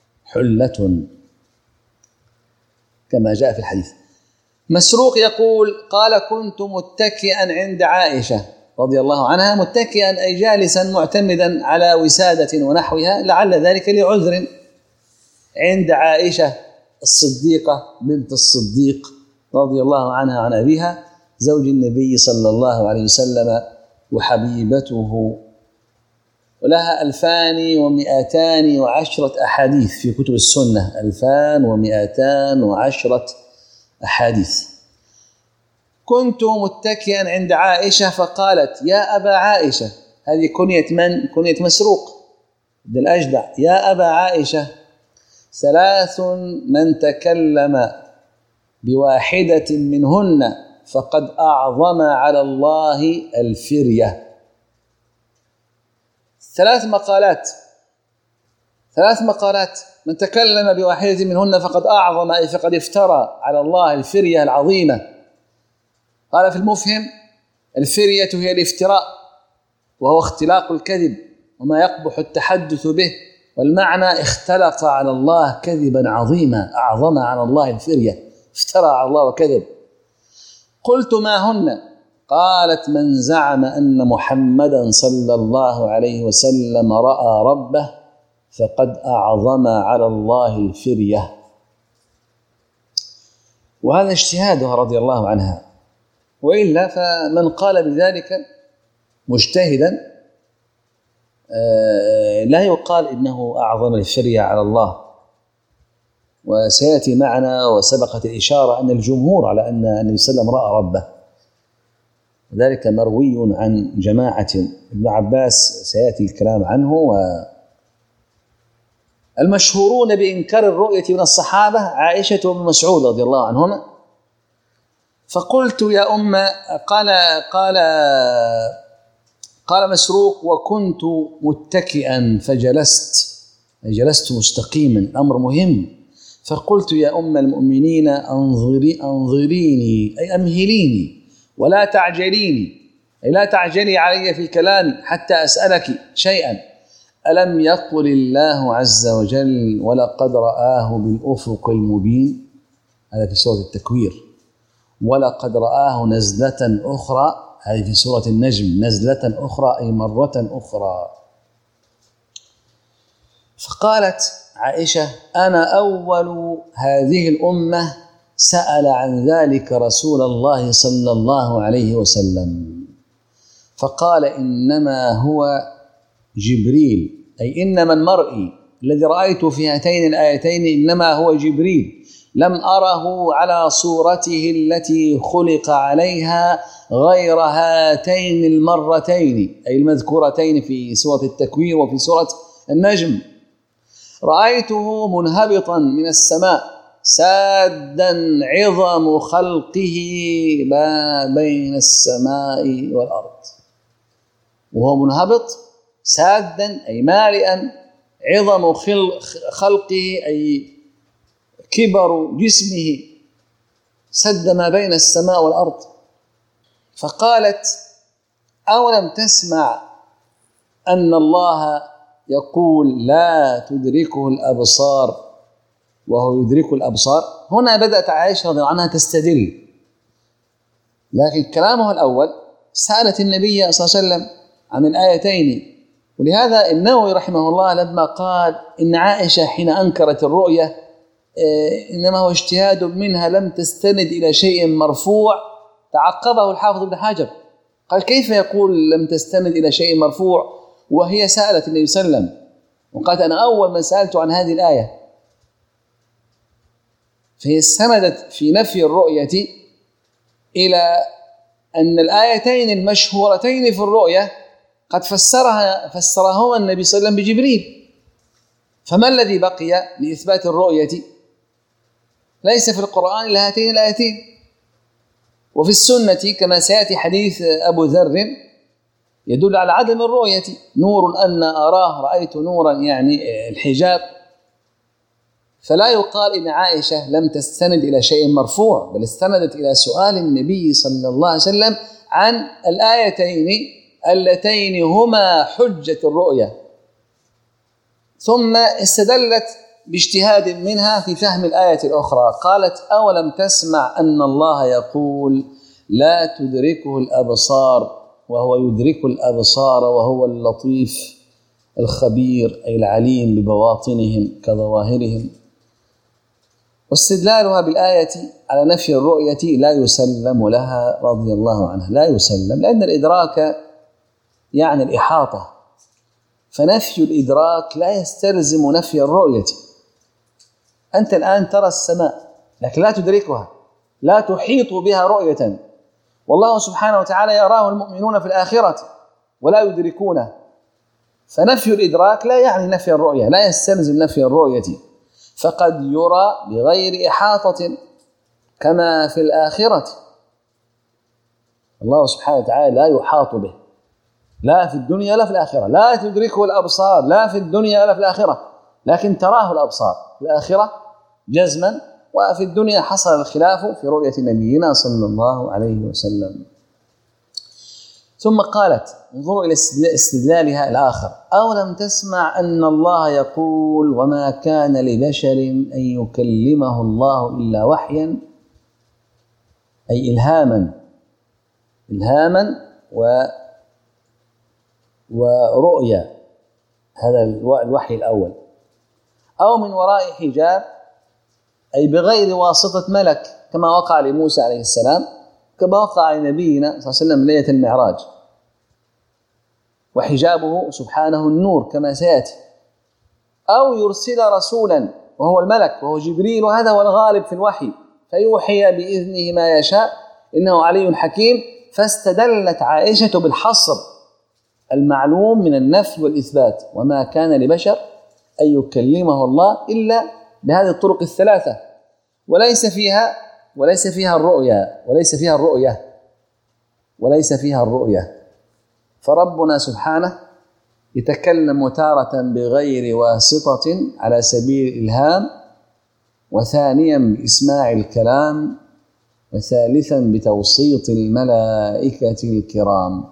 كما جاء في الحديث. مسروق يقول قال كنت متكئا عند عائشة رضي الله عنها، متكئا أي جالسا معتمدا على وسادة ونحوها، لعل ذلك لعذر، عند عائشة الصديقة بنت الصديق رضي الله عنها عن أبيها، زوج النبي صلى الله عليه وسلم وحبيبته، ولها 2210 أحاديث في كتب السنة، 2210 أحاديث. كنت متكئا عند عائشة فقالت يا أبا عائشة، هذه كنية من؟ كنية مسروق بن الأجدع. يا أبا عائشة 3 من تكلم بواحدة منهن فقد أعظم على الله الفرية. 3 مقالات من تكلم بواحدة منهن فقد أعظم، أي فقد افترى على الله الفرية العظيمة. قال في المفهم الفرية هي الافتراء، وهو اختلاق الكذب وما يقبح التحدث به، والمعنى اختلق على الله كذبا عظيما، أعظم على الله الفرية، افترى على الله وكذب. قلت ما هن؟ قالت من زعم أن محمدا صلى الله عليه وسلم رأى ربه فقد أعظم على الله الفرية. وهذا اجتهادها رضي الله عنها، وإلا فمن قال بذلك مجتهدا لا يقال إنه أعظم الفرية على الله. وسيأتي معنا وسبقت الإشارة أن الجمهور على أن النبي صلى الله عليه وسلم رأى ربه، وذلك مروي عن جماعة. ابن عباس سيأتي الكلام عنه. والمشهورون بإنكار الرؤية من الصحابة عائشة وابن مسعود رضي الله عنهما. فقلت يا قال مسروق وكنت متكئا فجلست مستقيما، الأمر مهم. فقلت يا أم المؤمنين أنظريني أي أمهليني ولا تعجليني، أي لا تعجلي علي في كلامي حتى أسألك شيئا. ألم يقل الله عز وجل ولقد رآه بالأفق المبين؟ هذا في سورة التكوير. ولقد رآه نزلة أخرى، هذه في سورة النجم، نزلة أخرى أي مرة أخرى. فقالت عائشة أنا أول هذه الأمة سأل عن ذلك رسول الله صلى الله عليه وسلم، فقال إنما هو جبريل، أي إنما المرئي الذي رأيت في هاتين الآيتين إنما هو جبريل، لم أره على صورته التي خلق عليها غير هاتين المرتين، أي المذكورتين في سورة التكوير وفي سورة النجم. رأيته منهبطا من السماء سادا عظم خلقه ما بين السماء والأرض، وهو منهبط سادا أي مالئا، عظم خلقه أي كبر جسمه سد ما بين السماء والأرض. فقالت أولم تسمع أن الله يقول لا تدركه الأبصار وهو يدرك الأبصار؟ هنا بدأت عائشة رضي الله عنها تستدل، لكن كلامها الأول سألت النبي صلى الله عليه وسلم عن الآيتين. ولهذا النووي رحمه الله لما قال إن عائشة حين أنكرت الرؤية إنما هو اجتهاد منها لم تستند إلى شيء مرفوع، تعقبه الحافظ ابن حجر قال كيف يقول لم تستند إلى شيء مرفوع وهي سألت النبي صلى الله عليه وسلم وقالت أنا أول من سألت عن هذه الآية؟ فهي استندت في نفي الرؤية إلى أن الآيتين المشهورتين في الرؤية قد فسرهما النبي صلى الله عليه وسلم بجبريل. فما الذي بقي لإثبات الرؤية؟ ليس في القرآن إلا هاتين الآيتين، وفي السنة كما سيأتي حديث أبو ذر يدل على عدم الرؤية. نور أن أراه، رأيت نورا يعني الحجاب. فلا يقال إن عائشة لم تستند إلى شيء مرفوع، بل استندت إلى سؤال النبي صلى الله عليه وسلم عن الآيتين اللتين هما حجة الرؤية. ثم استدلت باجتهاد منها في فهم الآية الأخرى، قالت: أولم تسمع أن الله يقول: لا تدركه الأبصار وهو يدرك الأبصار وهو اللطيف الخبير، أي العليم ببواطنهم كظواهرهم. واستدلالها بالآية على نفي الرؤية لا يسلم لها رضي الله عنها، لا يسلم، لأن الإدراك يعني الإحاطة، فنفي الإدراك لا يستلزم نفي الرؤية. أنت الآن ترى السماء لكن لا تدركها، لا تحيط بها رؤية، والله سبحانه وتعالى يراه المؤمنون في الآخرة ولا يدركونه، فنفي الإدراك لا يعني نفي الرؤية، لا يستلزم نفي الرؤية، فقد يرى بغير إحاطة كما في الآخرة. الله سبحانه وتعالى لا يحاط به، لا في الدنيا لا في الآخرة، لا تدركه الأبصار لا في الدنيا لا في الآخرة، لكن تراه الأبصار في الآخرة جزما، وفي الدنيا حصل الخلاف في رؤية نبينا صلى الله عليه وسلم. ثم قالت: انظروا إلى استدلالها الآخر: أولم تسمع أن الله يقول: وما كان لبشر أن يكلمه الله إلا وحيا، أي إلهاما ورؤيا، هذا الوحي الأول، أو من وراء حجاب، أي بغير واسطة ملك، كما وقع لموسى عليه السلام، كما وقع لنبينا صلى الله عليه وسلم ليلة المعراج، وحجابه سبحانه النور كما سيأتي، أو يرسل رسولا وهو الملك وهو جبريل، وهذا هو الغالب في الوحي، فيوحي بإذنه ما يشاء إنه علي حكيم. فاستدلت عائشة بالحصر المعلوم من النفي والإثبات: وما كان لبشر أن يكلمه الله إلا بهذه الطرق الثلاثة، وليس فيها الرؤية. فربنا سبحانه يتكلم تارة بغير واسطة على سبيل الإلهام، وثانيا بإسماع الكلام، وثالثا بتوسيط الملائكة الكرام.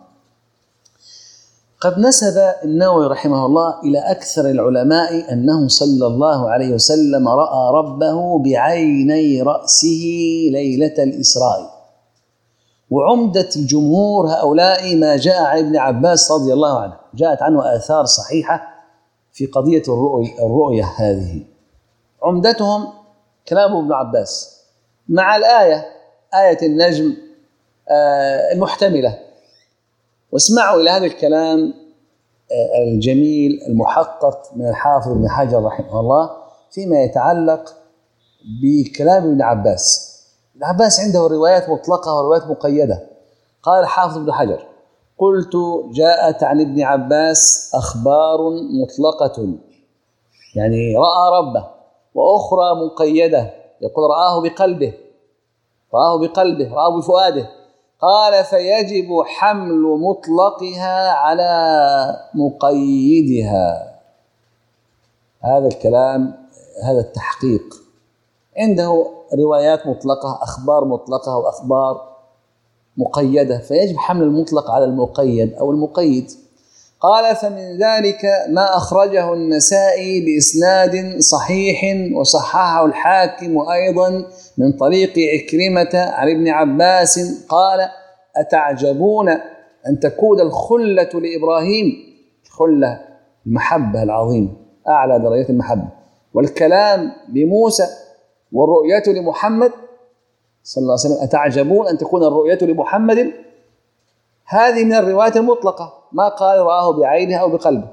قد نسب النووي رحمه الله إلى أكثر العلماء أنه صلى الله عليه وسلم رأى ربه بعيني رأسه ليلة الإسراء. وعمدة الجمهور هؤلاء ما جاء عن ابن عباس رضي الله عنه، جاءت عنه آثار صحيحة في قضية الرؤية هذه، عمدتهم كلام ابن عباس مع الآية، آية النجم المحتملة. واسمعوا إلى هذا الكلام الجميل المحقق من الحافظ ابن حجر رحمه الله فيما يتعلق بكلام ابن عباس. ابن عباس عنده روايات مطلقة وروايات مقيدة. قال الحافظ ابن حجر: قلت: جاءت عن ابن عباس أخبار مطلقة، يعني رأى ربه، وأخرى مقيدة، يقول رآه بقلبه، رآه بفؤاده. قال: فيجب حمل مطلقها على مقيدها. هذا الكلام، هذا التحقيق، عنده روايات مطلقة، أخبار مطلقة وأخبار مقيدة، فيجب حمل المطلق على المقيد أو المقيد. قال: فمن ذلك ما أخرجه النسائي بإسناد صحيح وصححه الحاكم أيضا من طريق عكرمة عن ابن عباس قال: أتعجبون أن تكون الخلة لإبراهيم، الخلة المحبة العظيمة، أعلى درجات المحبة، والكلام لموسى، والرؤية لمحمد صلى الله عليه وسلم، أتعجبون أن تكون الرؤية لمحمد. هذه من الروايات المطلقة، ما قال رآه بعينه أو بقلبه.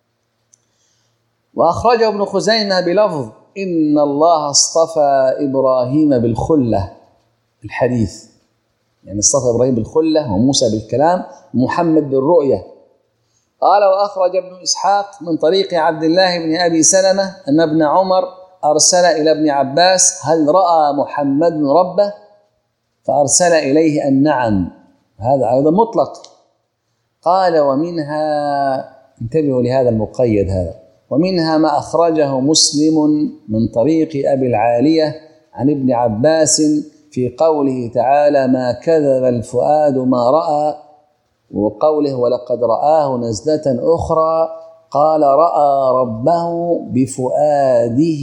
وأخرجه ابن خزيمة بلفظ: إن الله اصطفى إبراهيم بالخلة، الحديث يعني اصطفى إبراهيم بالخلة، وموسى بالكلام، ومحمد بالرؤية. قال: وأخرج ابن إسحاق من طريق عبد الله بن أبي سلمة أن ابن عمر أرسل إلى ابن عباس: هل رأى محمد ربه؟ فأرسل إليه أن نعم. هذا أيضا مطلق. قال: ومنها، انتبهوا لهذا المقيد هذا، ومنها ما أخرجه مسلم من طريق أبي العالية عن ابن عباس في قوله تعالى: ما كذب الفؤاد ما رأى، وقوله ولقد رآه نزلة أخرى قال رأى ربه بفؤاده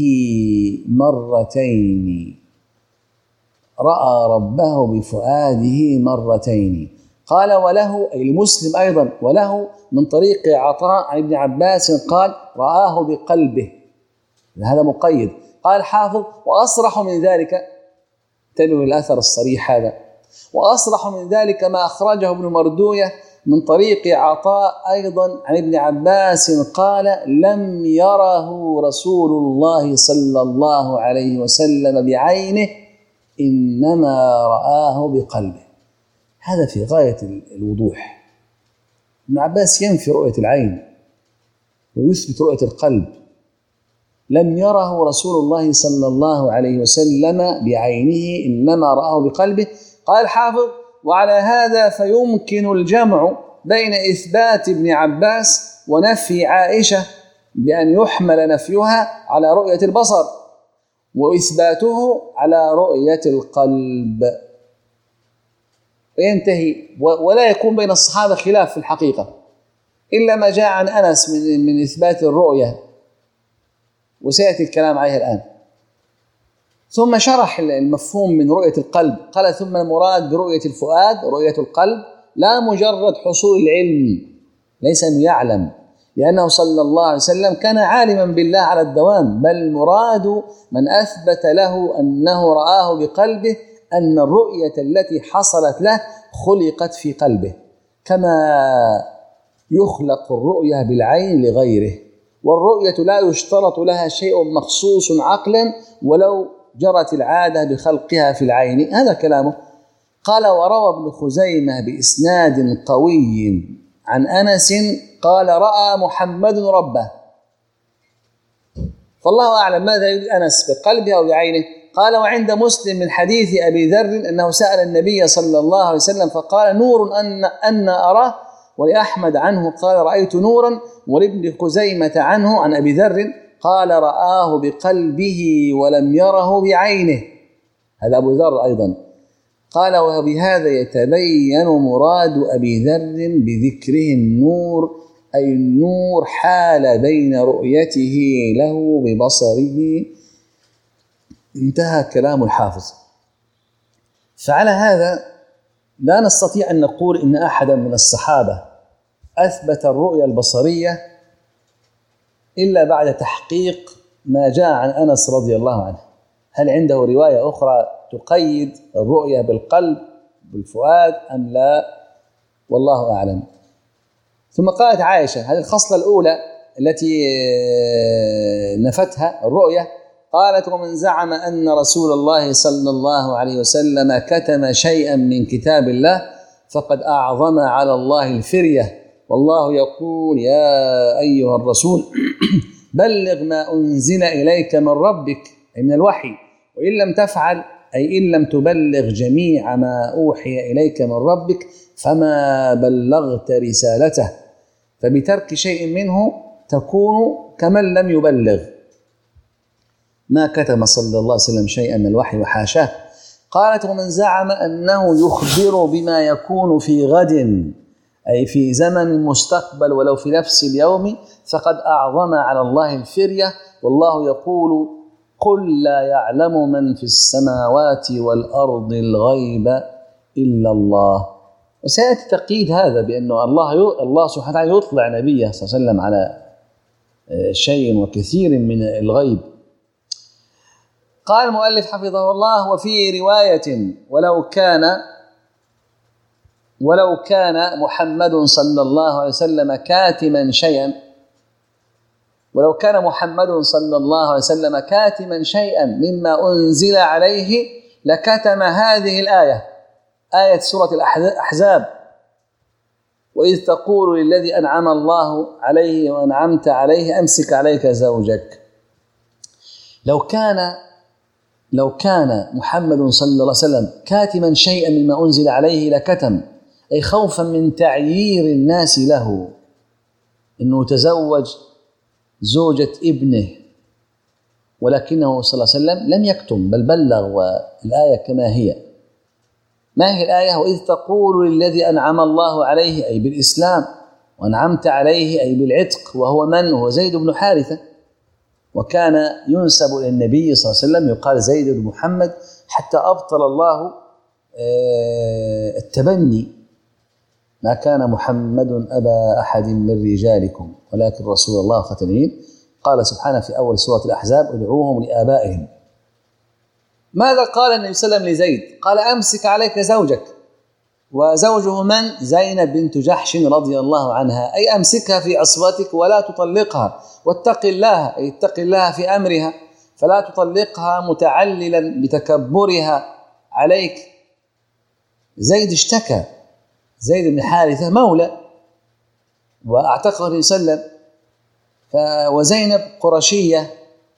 مرتين. رأى ربه بفؤاده مرتين. قال وله أي المسلم أيضا وله من طريق عطاء عن ابن عباس قال رآه بقلبه، هذا مقيد. قال حافظ وأصرح من ذلك، تنوي الأثر الصريح هذا، وأصرح من ذلك ما أخرجه ابن مردوية من طريق عطاء أيضا عن ابن عباس قال لم يره رسول الله صلى الله عليه وسلم بعينه إنما رآه بقلبه. هذا في غاية الوضوح. ابن عباس ينفي رؤية العين ويثبت رؤية القلب. لم يره رسول الله صلى الله عليه وسلم بعينه إنما رآه بقلبه. قال حافظ وعلى هذا فيمكن الجمع بين إثبات ابن عباس ونفي عائشة بأن يحمل نفيها على رؤية البصر وإثباته على رؤية القلب وينتهي، ولا يكون بين الصحابة خلاف في الحقيقة إلا ما جاء عن أنس من إثبات الرؤية، وسيأتي الكلام عليه الآن. ثم شرح المفهوم من رؤية القلب. قال ثم المراد برؤية الفؤاد رؤية القلب لا مجرد حصول العلم، ليس أنه يعلم، لأنه صلى الله عليه وسلم كان عالما بالله على الدوام، بل مراد من أثبت له أنه رآه بقلبه أن الرؤية التي حصلت له خلقت في قلبه، كما يخلق الرؤية بالعين لغيره، والرؤية لا يشترط لها شيء مخصوص عقلا ولو جرت العادة بخلقها في العين. هذا كلامه. قال وروى ابن خزيمة بإسناد قوي عن أنس قال رأى محمد ربه. فالله أعلم ماذا يريد أنس بقلبه أو بعينه. قال وعند مسلم من حديث أبي ذر أنه سأل النبي صلى الله عليه وسلم فقال نور أن أراه، ولأحمد عنه قال رأيت نورا، ولابن خزيمة عنه عن أبي ذر قال رآه بقلبه ولم يره بعينه. هذا أبو ذر أيضا. قال وبهذا يتبين مراد أبي ذر بذكره النور، أي النور حال بين رؤيته له ببصره. انتهى كلام الحافظ. فعلى هذا لا نستطيع أن نقول إن أحدا من الصحابة أثبت الرؤية البصرية إلا بعد تحقيق ما جاء عن أنس رضي الله عنه. هل عنده رواية أخرى تقيد الرؤية بالقلب بالفؤاد أم لا؟ والله أعلم. ثم قالت عائشة، هذه الخصلة الأولى التي نفتها الرؤية، قالت ومن زعم أن رسول الله صلى الله عليه وسلم كتم شيئا من كتاب الله فقد أعظم على الله الفرية، والله يقول يا أيها الرسول بلغ ما أنزل إليك من ربك أي من الوحي، وإن لم تفعل أي إن لم تبلغ جميع ما أوحي إليك من ربك فما بلغت رسالته، فبترك شيء منه تكون كمن لم يبلغ. ما كتم صلى الله عليه وسلم شيئا من الوحي وحاشاه. قالت ومن زعم أنه يخبر بما يكون في غد أي في زمن مستقبل ولو في نفس اليوم فقد أعظم على الله الفرية، والله يقول قل لا يعلم من في السماوات والأرض الغيب إلا الله. وسيأتي تقييد هذا بأنه الله سبحانه وتعالى يطلع نبيه صلى الله عليه وسلم على شيء وكثير من الغيب. قال المؤلف حفظه الله وفي رواية ولو كان محمد صلى الله عليه وسلم كاتما شيئا، ولو كان محمد صلى الله عليه وسلم كاتما شيئا مما أنزل عليه لكتم هذه الآية، آية سورة الأحزاب وإذ تقول للذي أنعم الله عليه وأنعمت عليه أمسك عليك زوجك. لو كان محمد صلى الله عليه وسلم كاتما شيئا مما أنزل عليه لكتم، أي خوفا من تعيير الناس له إنه تزوج زوجة ابنه، ولكنه صلى الله عليه وسلم لم يكتم بل بلغ والآية كما هي. ما هي الآية؟ وإذ تقول للذي أنعم الله عليه أي بالإسلام وأنعمت عليه أي بالعتق، وهو من؟ هو زيد بن حارثة، وكان ينسب إلى النبي صلى الله عليه وسلم، يقال زيد بن محمد، حتى أبطل الله التبني: ما كان محمد أبا أحد من رجالكم ولكن رسول الله خاتم النبيين. قال سبحانه في أول سورة الأحزاب: ادعوهم لآبائهم. ماذا قال النبي صلى الله عليه وسلم لزيد؟ قال: أمسك عليك زوجك. وزوجه من؟ زينب بنت جحش رضي الله عنها، أي أمسكها في عصبتك ولا تطلقها، واتق الله، أي اتق الله في أمرها، فلا تطلقها متعللا بتكبرها عليك. زيد اشتكى، زيد بن حارثة مولى وأعتقه النبي صلى الله عليه وسلم، وزينب قرشية،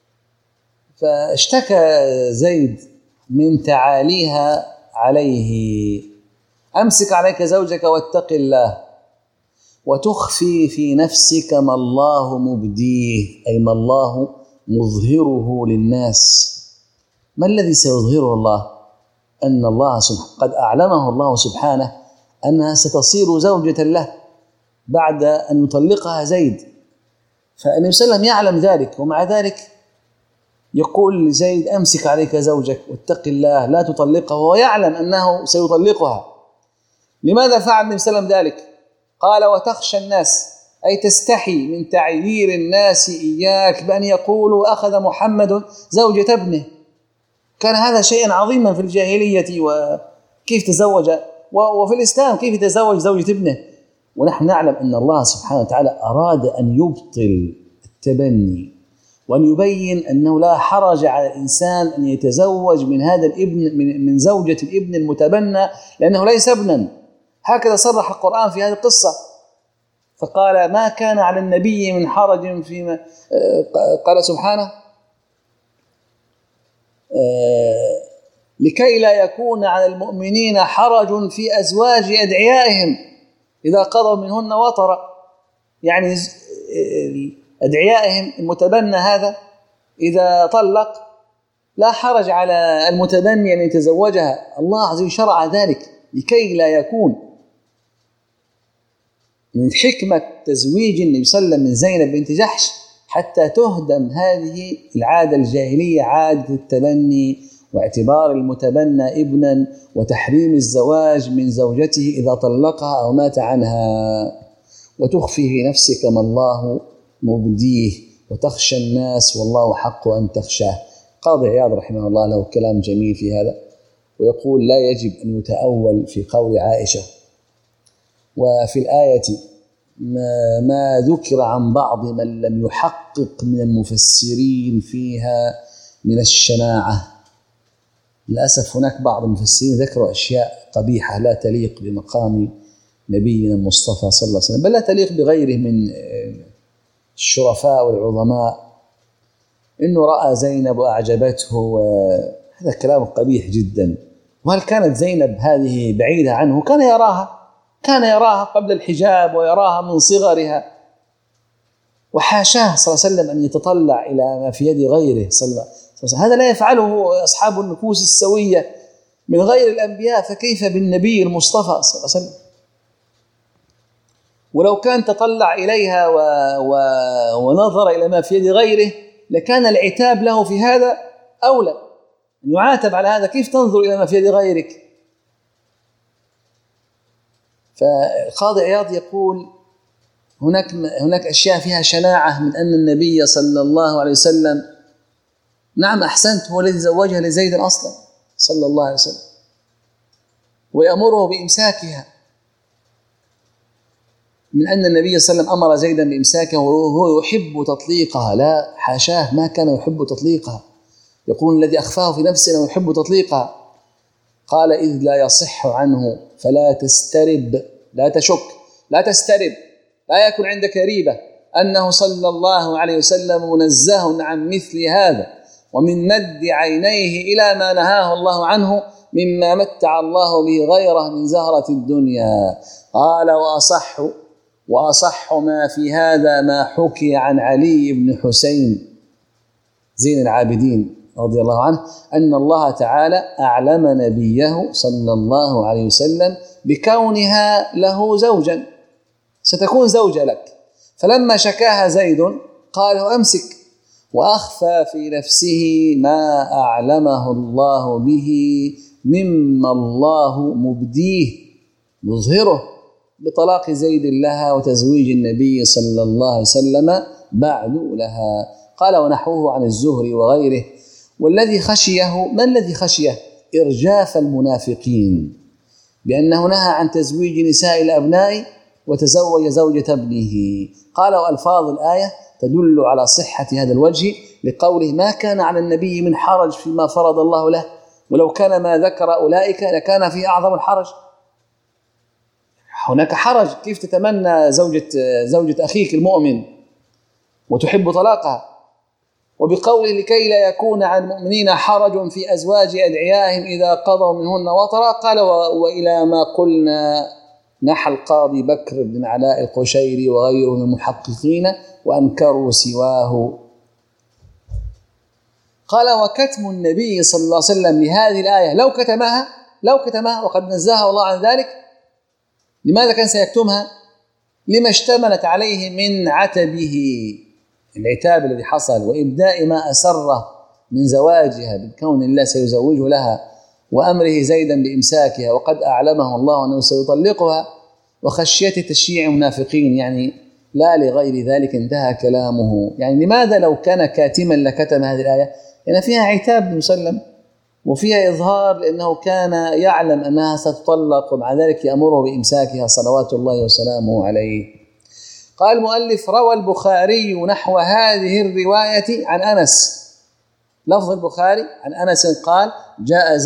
فاشتكى زيد من تعاليها عليه. أمسك عليك زوجك واتق الله وتخفي في نفسك ما الله مبديه، أي ما الله مظهره للناس. ما الذي سيظهره الله؟ أن الله قد أعلمه الله سبحانه أنها ستصير زوجة له بعد أن يطلقها زيد، فالنبي صلى الله عليه وسلم يعلم ذلك، ومع ذلك يقول لزيد: أمسك عليك زوجك واتق الله لا تطلقها، وهو يعلم أنه سيطلقها. لماذا فعل النبي صلى الله عليه وسلم ذلك؟ قال: وتخشى الناس، أي تستحي من تعيير الناس إياك بأن يقولوا أخذ محمد زوجة ابنه. كان هذا شيئا عظيما في الجاهلية، وكيف تزوج، وفي الإسلام كيف يتزوج زوجة ابنه. ونحن نعلم أن الله سبحانه وتعالى أراد أن يبطل التبني، وأن يبين أنه لا حرج على الإنسان أن يتزوج من هذا الابن، من زوجة الابن المتبنى، لأنه ليس ابنا. هكذا صرح القرآن في هذه القصة، فقال: ما كان على النبي من حرج فيما قال سبحانه: لكي لا يكون على المؤمنين حرج في أزواج أدعيائهم إذا قضوا منهن وطرا. يعني أدعيائهم المتبنى هذا إذا طلق لا حرج على المتبني أن يتزوجها، الله عز وجل شرع ذلك لكي لا يكون. من حكمة تزويج النبي صلى الله عليه وسلم من زينب بنت جحش حتى تهدم هذه العادة الجاهلية، عادة التبني واعتبار المتبنى ابنا، وتحريم الزواج من زوجته إذا طلقها أو مات عنها. وتخفي في نفسك ما الله مبديه وتخشى الناس والله حق أن تخشاه. قاضي عياض رحمه الله له كلام جميل في هذا، ويقول: لا يجب أن يتأول في قول عائشة وفي الآية ما ذكر عن بعض من لم يحقق من المفسرين فيها من الشناعة. للأسف هناك بعض المفسرين ذكروا أشياء قبيحة لا تليق بمقام نبينا المصطفى صلى الله عليه وسلم، بل لا تليق بغيره من الشرفاء والعظماء. إنه رأى زينب وأعجبته، هذا كلام قبيح جدا. وهل كانت زينب هذه بعيدة عنه؟ كان يراها قبل الحجاب ويراها من صغرها، وحاشاه صلى الله عليه وسلم أن يتطلع إلى ما في يد غيره صلى الله عليه وسلم. هذا لا يفعله أصحاب النفوس السوية من غير الأنبياء، فكيف بالنبي المصطفى صلى الله عليه وسلم؟ ولو كان تطلع إليها ونظر إلى ما في يد غيره لكان العتاب له في هذا أولى، أن يعاتب على هذا. كيف تنظر إلى ما في يد غيرك؟ فالقاضي عياض يقول: هناك أشياء فيها شناعة من أن النبي صلى الله عليه وسلم، نعم أحسنت، هو الذي زوجها لزيد أصلا صلى الله عليه وسلم، ويأمره بإمساكها، من أن النبي صلى الله عليه وسلم أمر زيدا بإمساكها وهو يحب تطليقها. لا، حاشاه، ما كان يحب تطليقها. يقول: الذي أخفاه في نفسه أنه يحب تطليقها. قال: إذ لا يصح عنه فلا تسترب، لا تشك، لا تسترب، لا يكن عندك ريبة أنه صلى الله عليه وسلم منزه عن مثل هذا، ومن مد عينيه إلى ما نهاه الله عنه مما متع الله به غيره من زهرة الدنيا. قال: وأصح ما في هذا ما حكي عن علي بن حسين زين العابدين رضي الله عنه أن الله تعالى أعلم نبيه صلى الله عليه وسلم بكونها له زوجا، ستكون زوجة لك. فلما شكاها زيد قال أمسك، وأخفى في نفسه ما أعلمه الله به مما الله مبديه مظهره بطلاق زيد لها وتزويج النبي صلى الله عليه وسلم بعد لها. قال ونحوه عن الزهري وغيره. والذي خشيه، ما الذي خشيه؟ إرجاف المنافقين بأنه نهى عن تزويج نساء الأبناء وتزوج زوجة ابنه. قال وألفاظ الآية تدل على صحة هذا الوجه لقوله ما كان على النبي من حرج فيما فرض الله له، ولو كان ما ذكر أولئك لكان فيه أعظم الحرج. هناك حرج، كيف تتمنى زوجة أخيك المؤمن وتحب طلاقها؟ وبقوله لكي لا يكون على المؤمنين حرج في أزواج أدعيائهم إذا قضوا منهن وطرا. قال وإلى ما قلنا نحى القاضي بكر بن علاء القشيري وغيره من المحققين وأنكروا سواه. قال وكتم النبي صلى الله عليه وسلم لهذه الآية لو كتمها وقد نزهه الله عن ذلك، لماذا كان سيكتمها؟ لما اشتملت عليه من عتبه، العتاب الذي حصل، وإبداء ما أسره من زواجها بكون الله سيزوجه لها، وأمره زيدا بإمساكها وقد أعلمه الله أنه سيطلقها، وخشية تشييع منافقين، يعني لا لغير ذلك انتهى كلامه. يعني لماذا لو كان كاتما لكتم هذه الآية؟ يعني فيها عتاب مسلم وفيها إظهار لأنه كان يعلم أنها ستطلق، ومع ذلك يأمره بإمساكها صلوات الله وسلامه عليه. قال المؤلف روى البخاري نحو هذه الرواية عن أنس، لفظ البخاري عن أنس قال جاء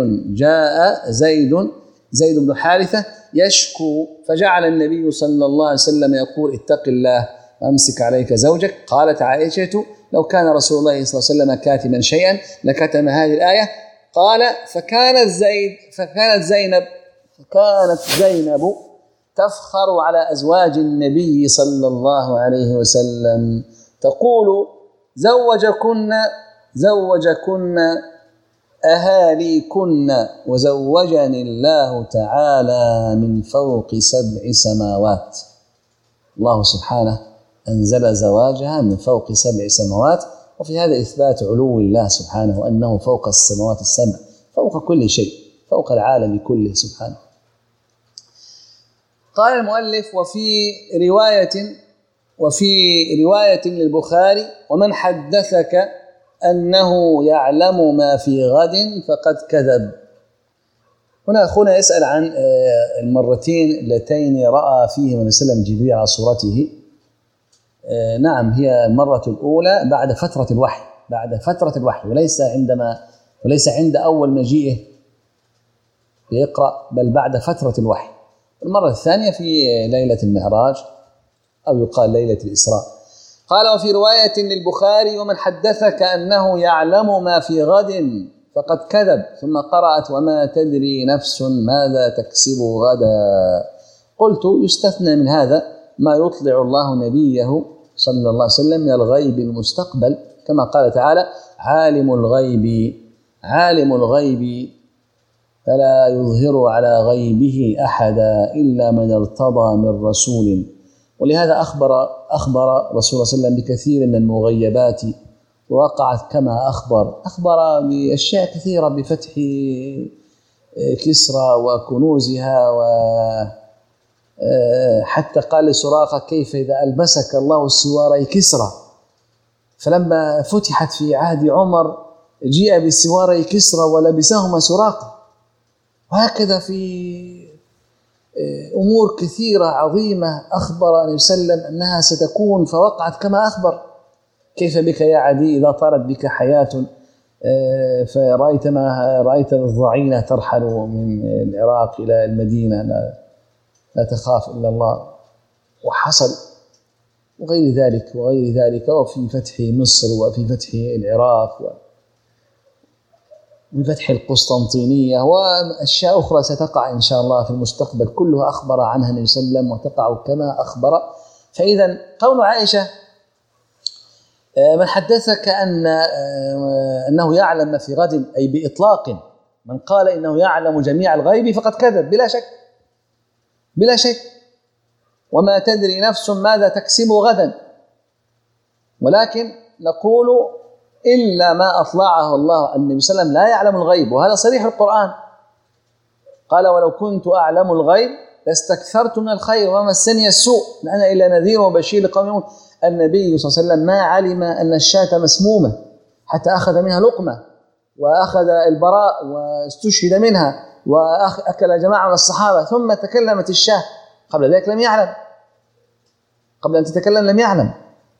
زيد بن حارثة يشكو، فجعل النبي صلى الله عليه وسلم يقول اتق الله وأمسك عليك زوجك. قالت عائشة لو كان رسول الله صلى الله عليه وسلم كاتما شيئا لكتم هذه الآية. قال فكانت زينب تفخر على أزواج النبي صلى الله عليه وسلم تقول زوجكن أهاليكن وزوجني الله تعالى من فوق 7 سماوات. الله سبحانه أنزل زواجها من فوق 7 سماوات، وفي هذا إثبات علو الله سبحانه وأنه فوق السماوات السبع، فوق كل شيء، فوق العالم كله سبحانه. قال المؤلف وفي رواية للبخاري ومن حدثك أنه يعلم ما في غد فقد كذب. هنا أخونا يسأل عن المرتين اللتين رأى فيهما النبي صلى الله عليه وسلم جبريل على صورته. نعم، هي المرة الأولى بعد فترة الوحي، وليس عند أول مجيئه يقرأ، بل بعد فترة الوحي. المرة الثانية في ليلة المعراج أو يقال ليلة الإسراء. قال وفي رواية للبخاري ومن حدثك أنه يعلم ما في غد فقد كذب، ثم قرأت وما تدري نفس ماذا تكسب غدا. قلت يستثنى من هذا ما يطلع الله نبيه صلى الله عليه وسلم من الغيب المستقبل، كما قال تعالى عالم الغيب فلا يظهر على غيبه أحدا إلا من ارتضى من رسول. ولهذا أخبر رسول الله صلى الله عليه وسلم بكثير من المغيبات، ووقعت كما أخبر بأشياء كثيرة، بفتح كسرى وكنوزها، وحتى قال لسراقة كيف إذا ألبسك الله سواري كسرى، فلما فتحت في عهد عمر جيء بسواري كسرى ولبسهما سراقة. وهكذا في أمور كثيرة عظيمة أخبر النبي صلى الله عليه وسلم أنها ستكون فوقعت كما أخبر. كيف بك يا عدي إذا طالت بك حياة رأيت الضعينة ترحل من العراق إلى المدينة لا تخاف إلا الله، وحصل وغير ذلك وفي فتح مصر وفي فتح العراق وفتح القسطنطينية وأشياء أخرى ستقع إن شاء الله في المستقبل، كلها أخبر عنها النبي صلى الله عليه وسلم وتقع كما أخبر. فإذا قول عائشة من حدثك أنه يعلم ما في غد، أي بإطلاق من قال إنه يعلم جميع الغيب فقد كذب بلا شك، بلا شك. وما تدري نفس ماذا تكسب غدا، ولكن نقول إلا ما أطلعه الله. النبي صلى الله عليه وسلم لا يعلم الغيب، وهذا صريح القرآن. قال ولو كنت أعلم الغيب لاستكثرت من الخير وما مسني السوء إن أنا إلا نذير وبشير لقوم يؤمنون. النبي صلى الله عليه وسلم ما علم أن الشاة مسمومة حتى أخذ منها لقمة، وأخذ البراء واستشهد منها، وأكل جماعة من الصحابة، ثم تكلمت الشاة. قبل ذلك لم يعلم، قبل أن تتكلم لم يعلم.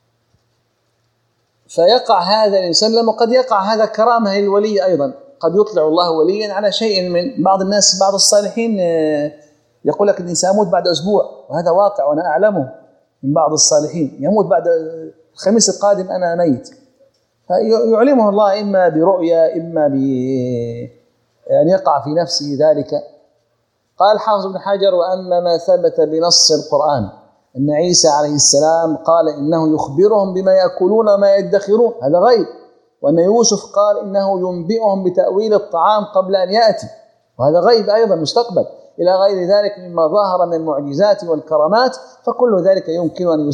فيقع هذا للمسلم، وقد يقع هذا كرامة للولي أيضا. قد يطلع الله وليا على شيء من بعض الناس، بعض الصالحين يقول لك إني سأموت بعد أسبوع، وهذا واقع وأنا أعلمه من بعض الصالحين، يموت بعد الخميس القادم أنا ميت. فيعلمه الله إما برؤيا إما بأن يقع في نفسه ذلك. قال حافظ ابن حجر وأما ما ثبت بنص القرآن أن عيسى عليه السلام قال إنه يخبرهم بما يأكلون وما يدخرون، هذا غيب. وأن يوسف قال إنه ينبئهم بتأويل الطعام قبل أن يأتي، وهذا غيب أيضا مستقبل، إلى غير ذلك مما ظهر من المعجزات والكرامات. فكل ذلك يمكن أن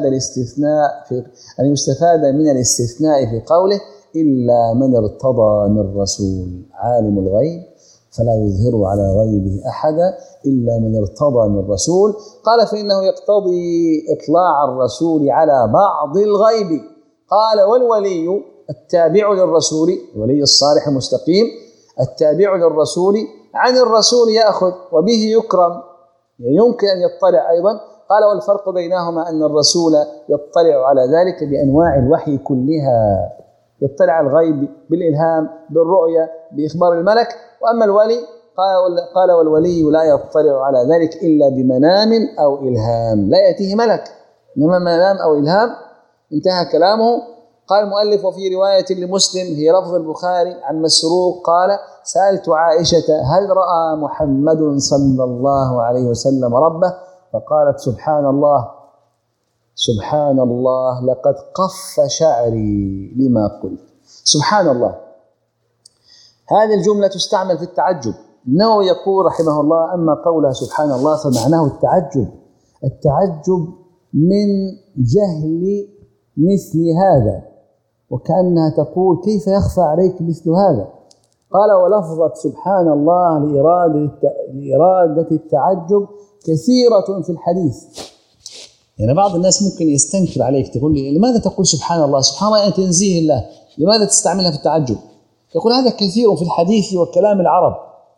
يستفاد من الاستثناء في قوله إلا من ارتضى من رسول. عالم الغيب فلا يظهر على غيبه أحدا إلا من ارتضى من رسول. قال فإنه يقتضي إطلاع الرسول على بعض الغيب. قال والولي التابع للرسول، الولي الصالح المستقيم التابع للرسول عن الرسول يأخذ وبه يكرم، يمكن أن يطلع أيضا. قال والفرق بينهما أن الرسول يطلع على ذلك بأنواع الوحي كلها، يطلع الغيب بالإلهام بالرؤية بإخبار الملك. وأما الولي قال والولي لا يطلع على ذلك إلا بمنام أو إلهام، لا يأتيه ملك، إنما منام أو إلهام. انتهى كلامه. قال المؤلف وفي رواية لمسلم هي لفظ البخاري عن مسروق قال سألت عائشة هل رأى محمد صلى الله عليه وسلم ربه؟ فقالت سبحان الله سبحان الله لقد قف شعري لما قلت. سبحان الله، هذه الجملة تستعمل في التعجب. النووي يقول رحمه الله أما قولها سبحان الله فمعناه التعجب من جهل مثل هذا، وكأنها تقول كيف يخفى عليك مثل هذا. قال ولفظة سبحان الله لإرادة التعجب كثيرة في الحديث. يعني بعض الناس ممكن يستنكر عليك، تقول لي لماذا تقول سبحان الله؟ سبحان الله يعني تنزيه الله، لماذا تستعملها في التعجب؟ يقول هذا كثير في الحديث وكلام العرب،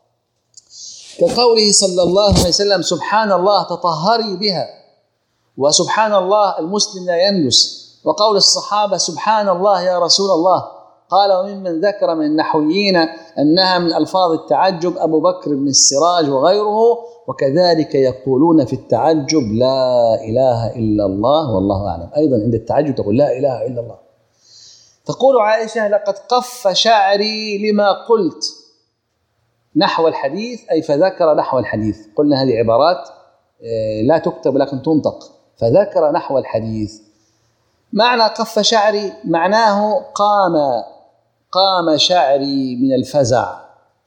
كقوله صلى الله عليه وسلم سبحان الله تطهري بها، وسبحان الله المسلم لا ينجس، وقول الصحابة سبحان الله يا رسول الله. قال وممن ذكر من النحويين أنها من ألفاظ التعجب أبو بكر بن السراج وغيره، وكذلك يقولون في التعجب لا إله إلا الله والله أعلم. أيضا عند التعجب تقول لا إله إلا الله. تقول عائشة لقد قف شعري لما قلت نحو الحديث، أي فذكر نحو الحديث. قلنا هذه عبارات لا تكتب لكن تنطق. فذكر نحو الحديث. معنى قف شعري معناه قام شعري من الفزع،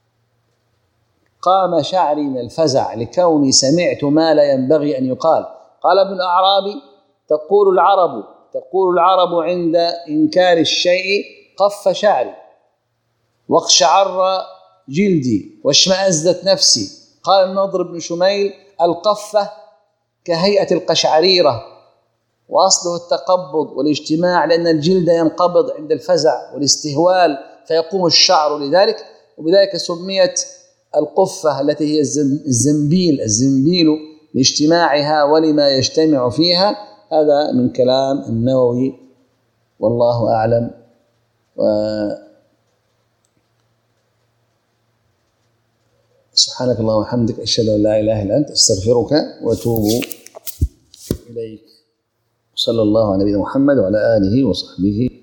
قام شعري من الفزع لكوني سمعت ما لا ينبغي أن يقال. قال ابن الأعرابي تقول العرب عند إنكار الشيء قف شعري واقشعر جلدي واشمأزت نفسي. قال النضر بن شميل القفة كهيئة القشعريرة، وأصله التقبض والاجتماع، لأن الجلد ينقبض عند الفزع والاستهوال فيقوم الشعر لذلك، وبذلك سميت القفة التي هي الزنبيل لاجتماعها ولما يجتمع فيها. هذا من كلام النووي والله أعلم. سبحانك اللهم وبحمدك أشهد أن لا إله إلا أنت أستغفرك وأتوب إليك. صلى الله على نبينا محمد وعلى آله وصحبه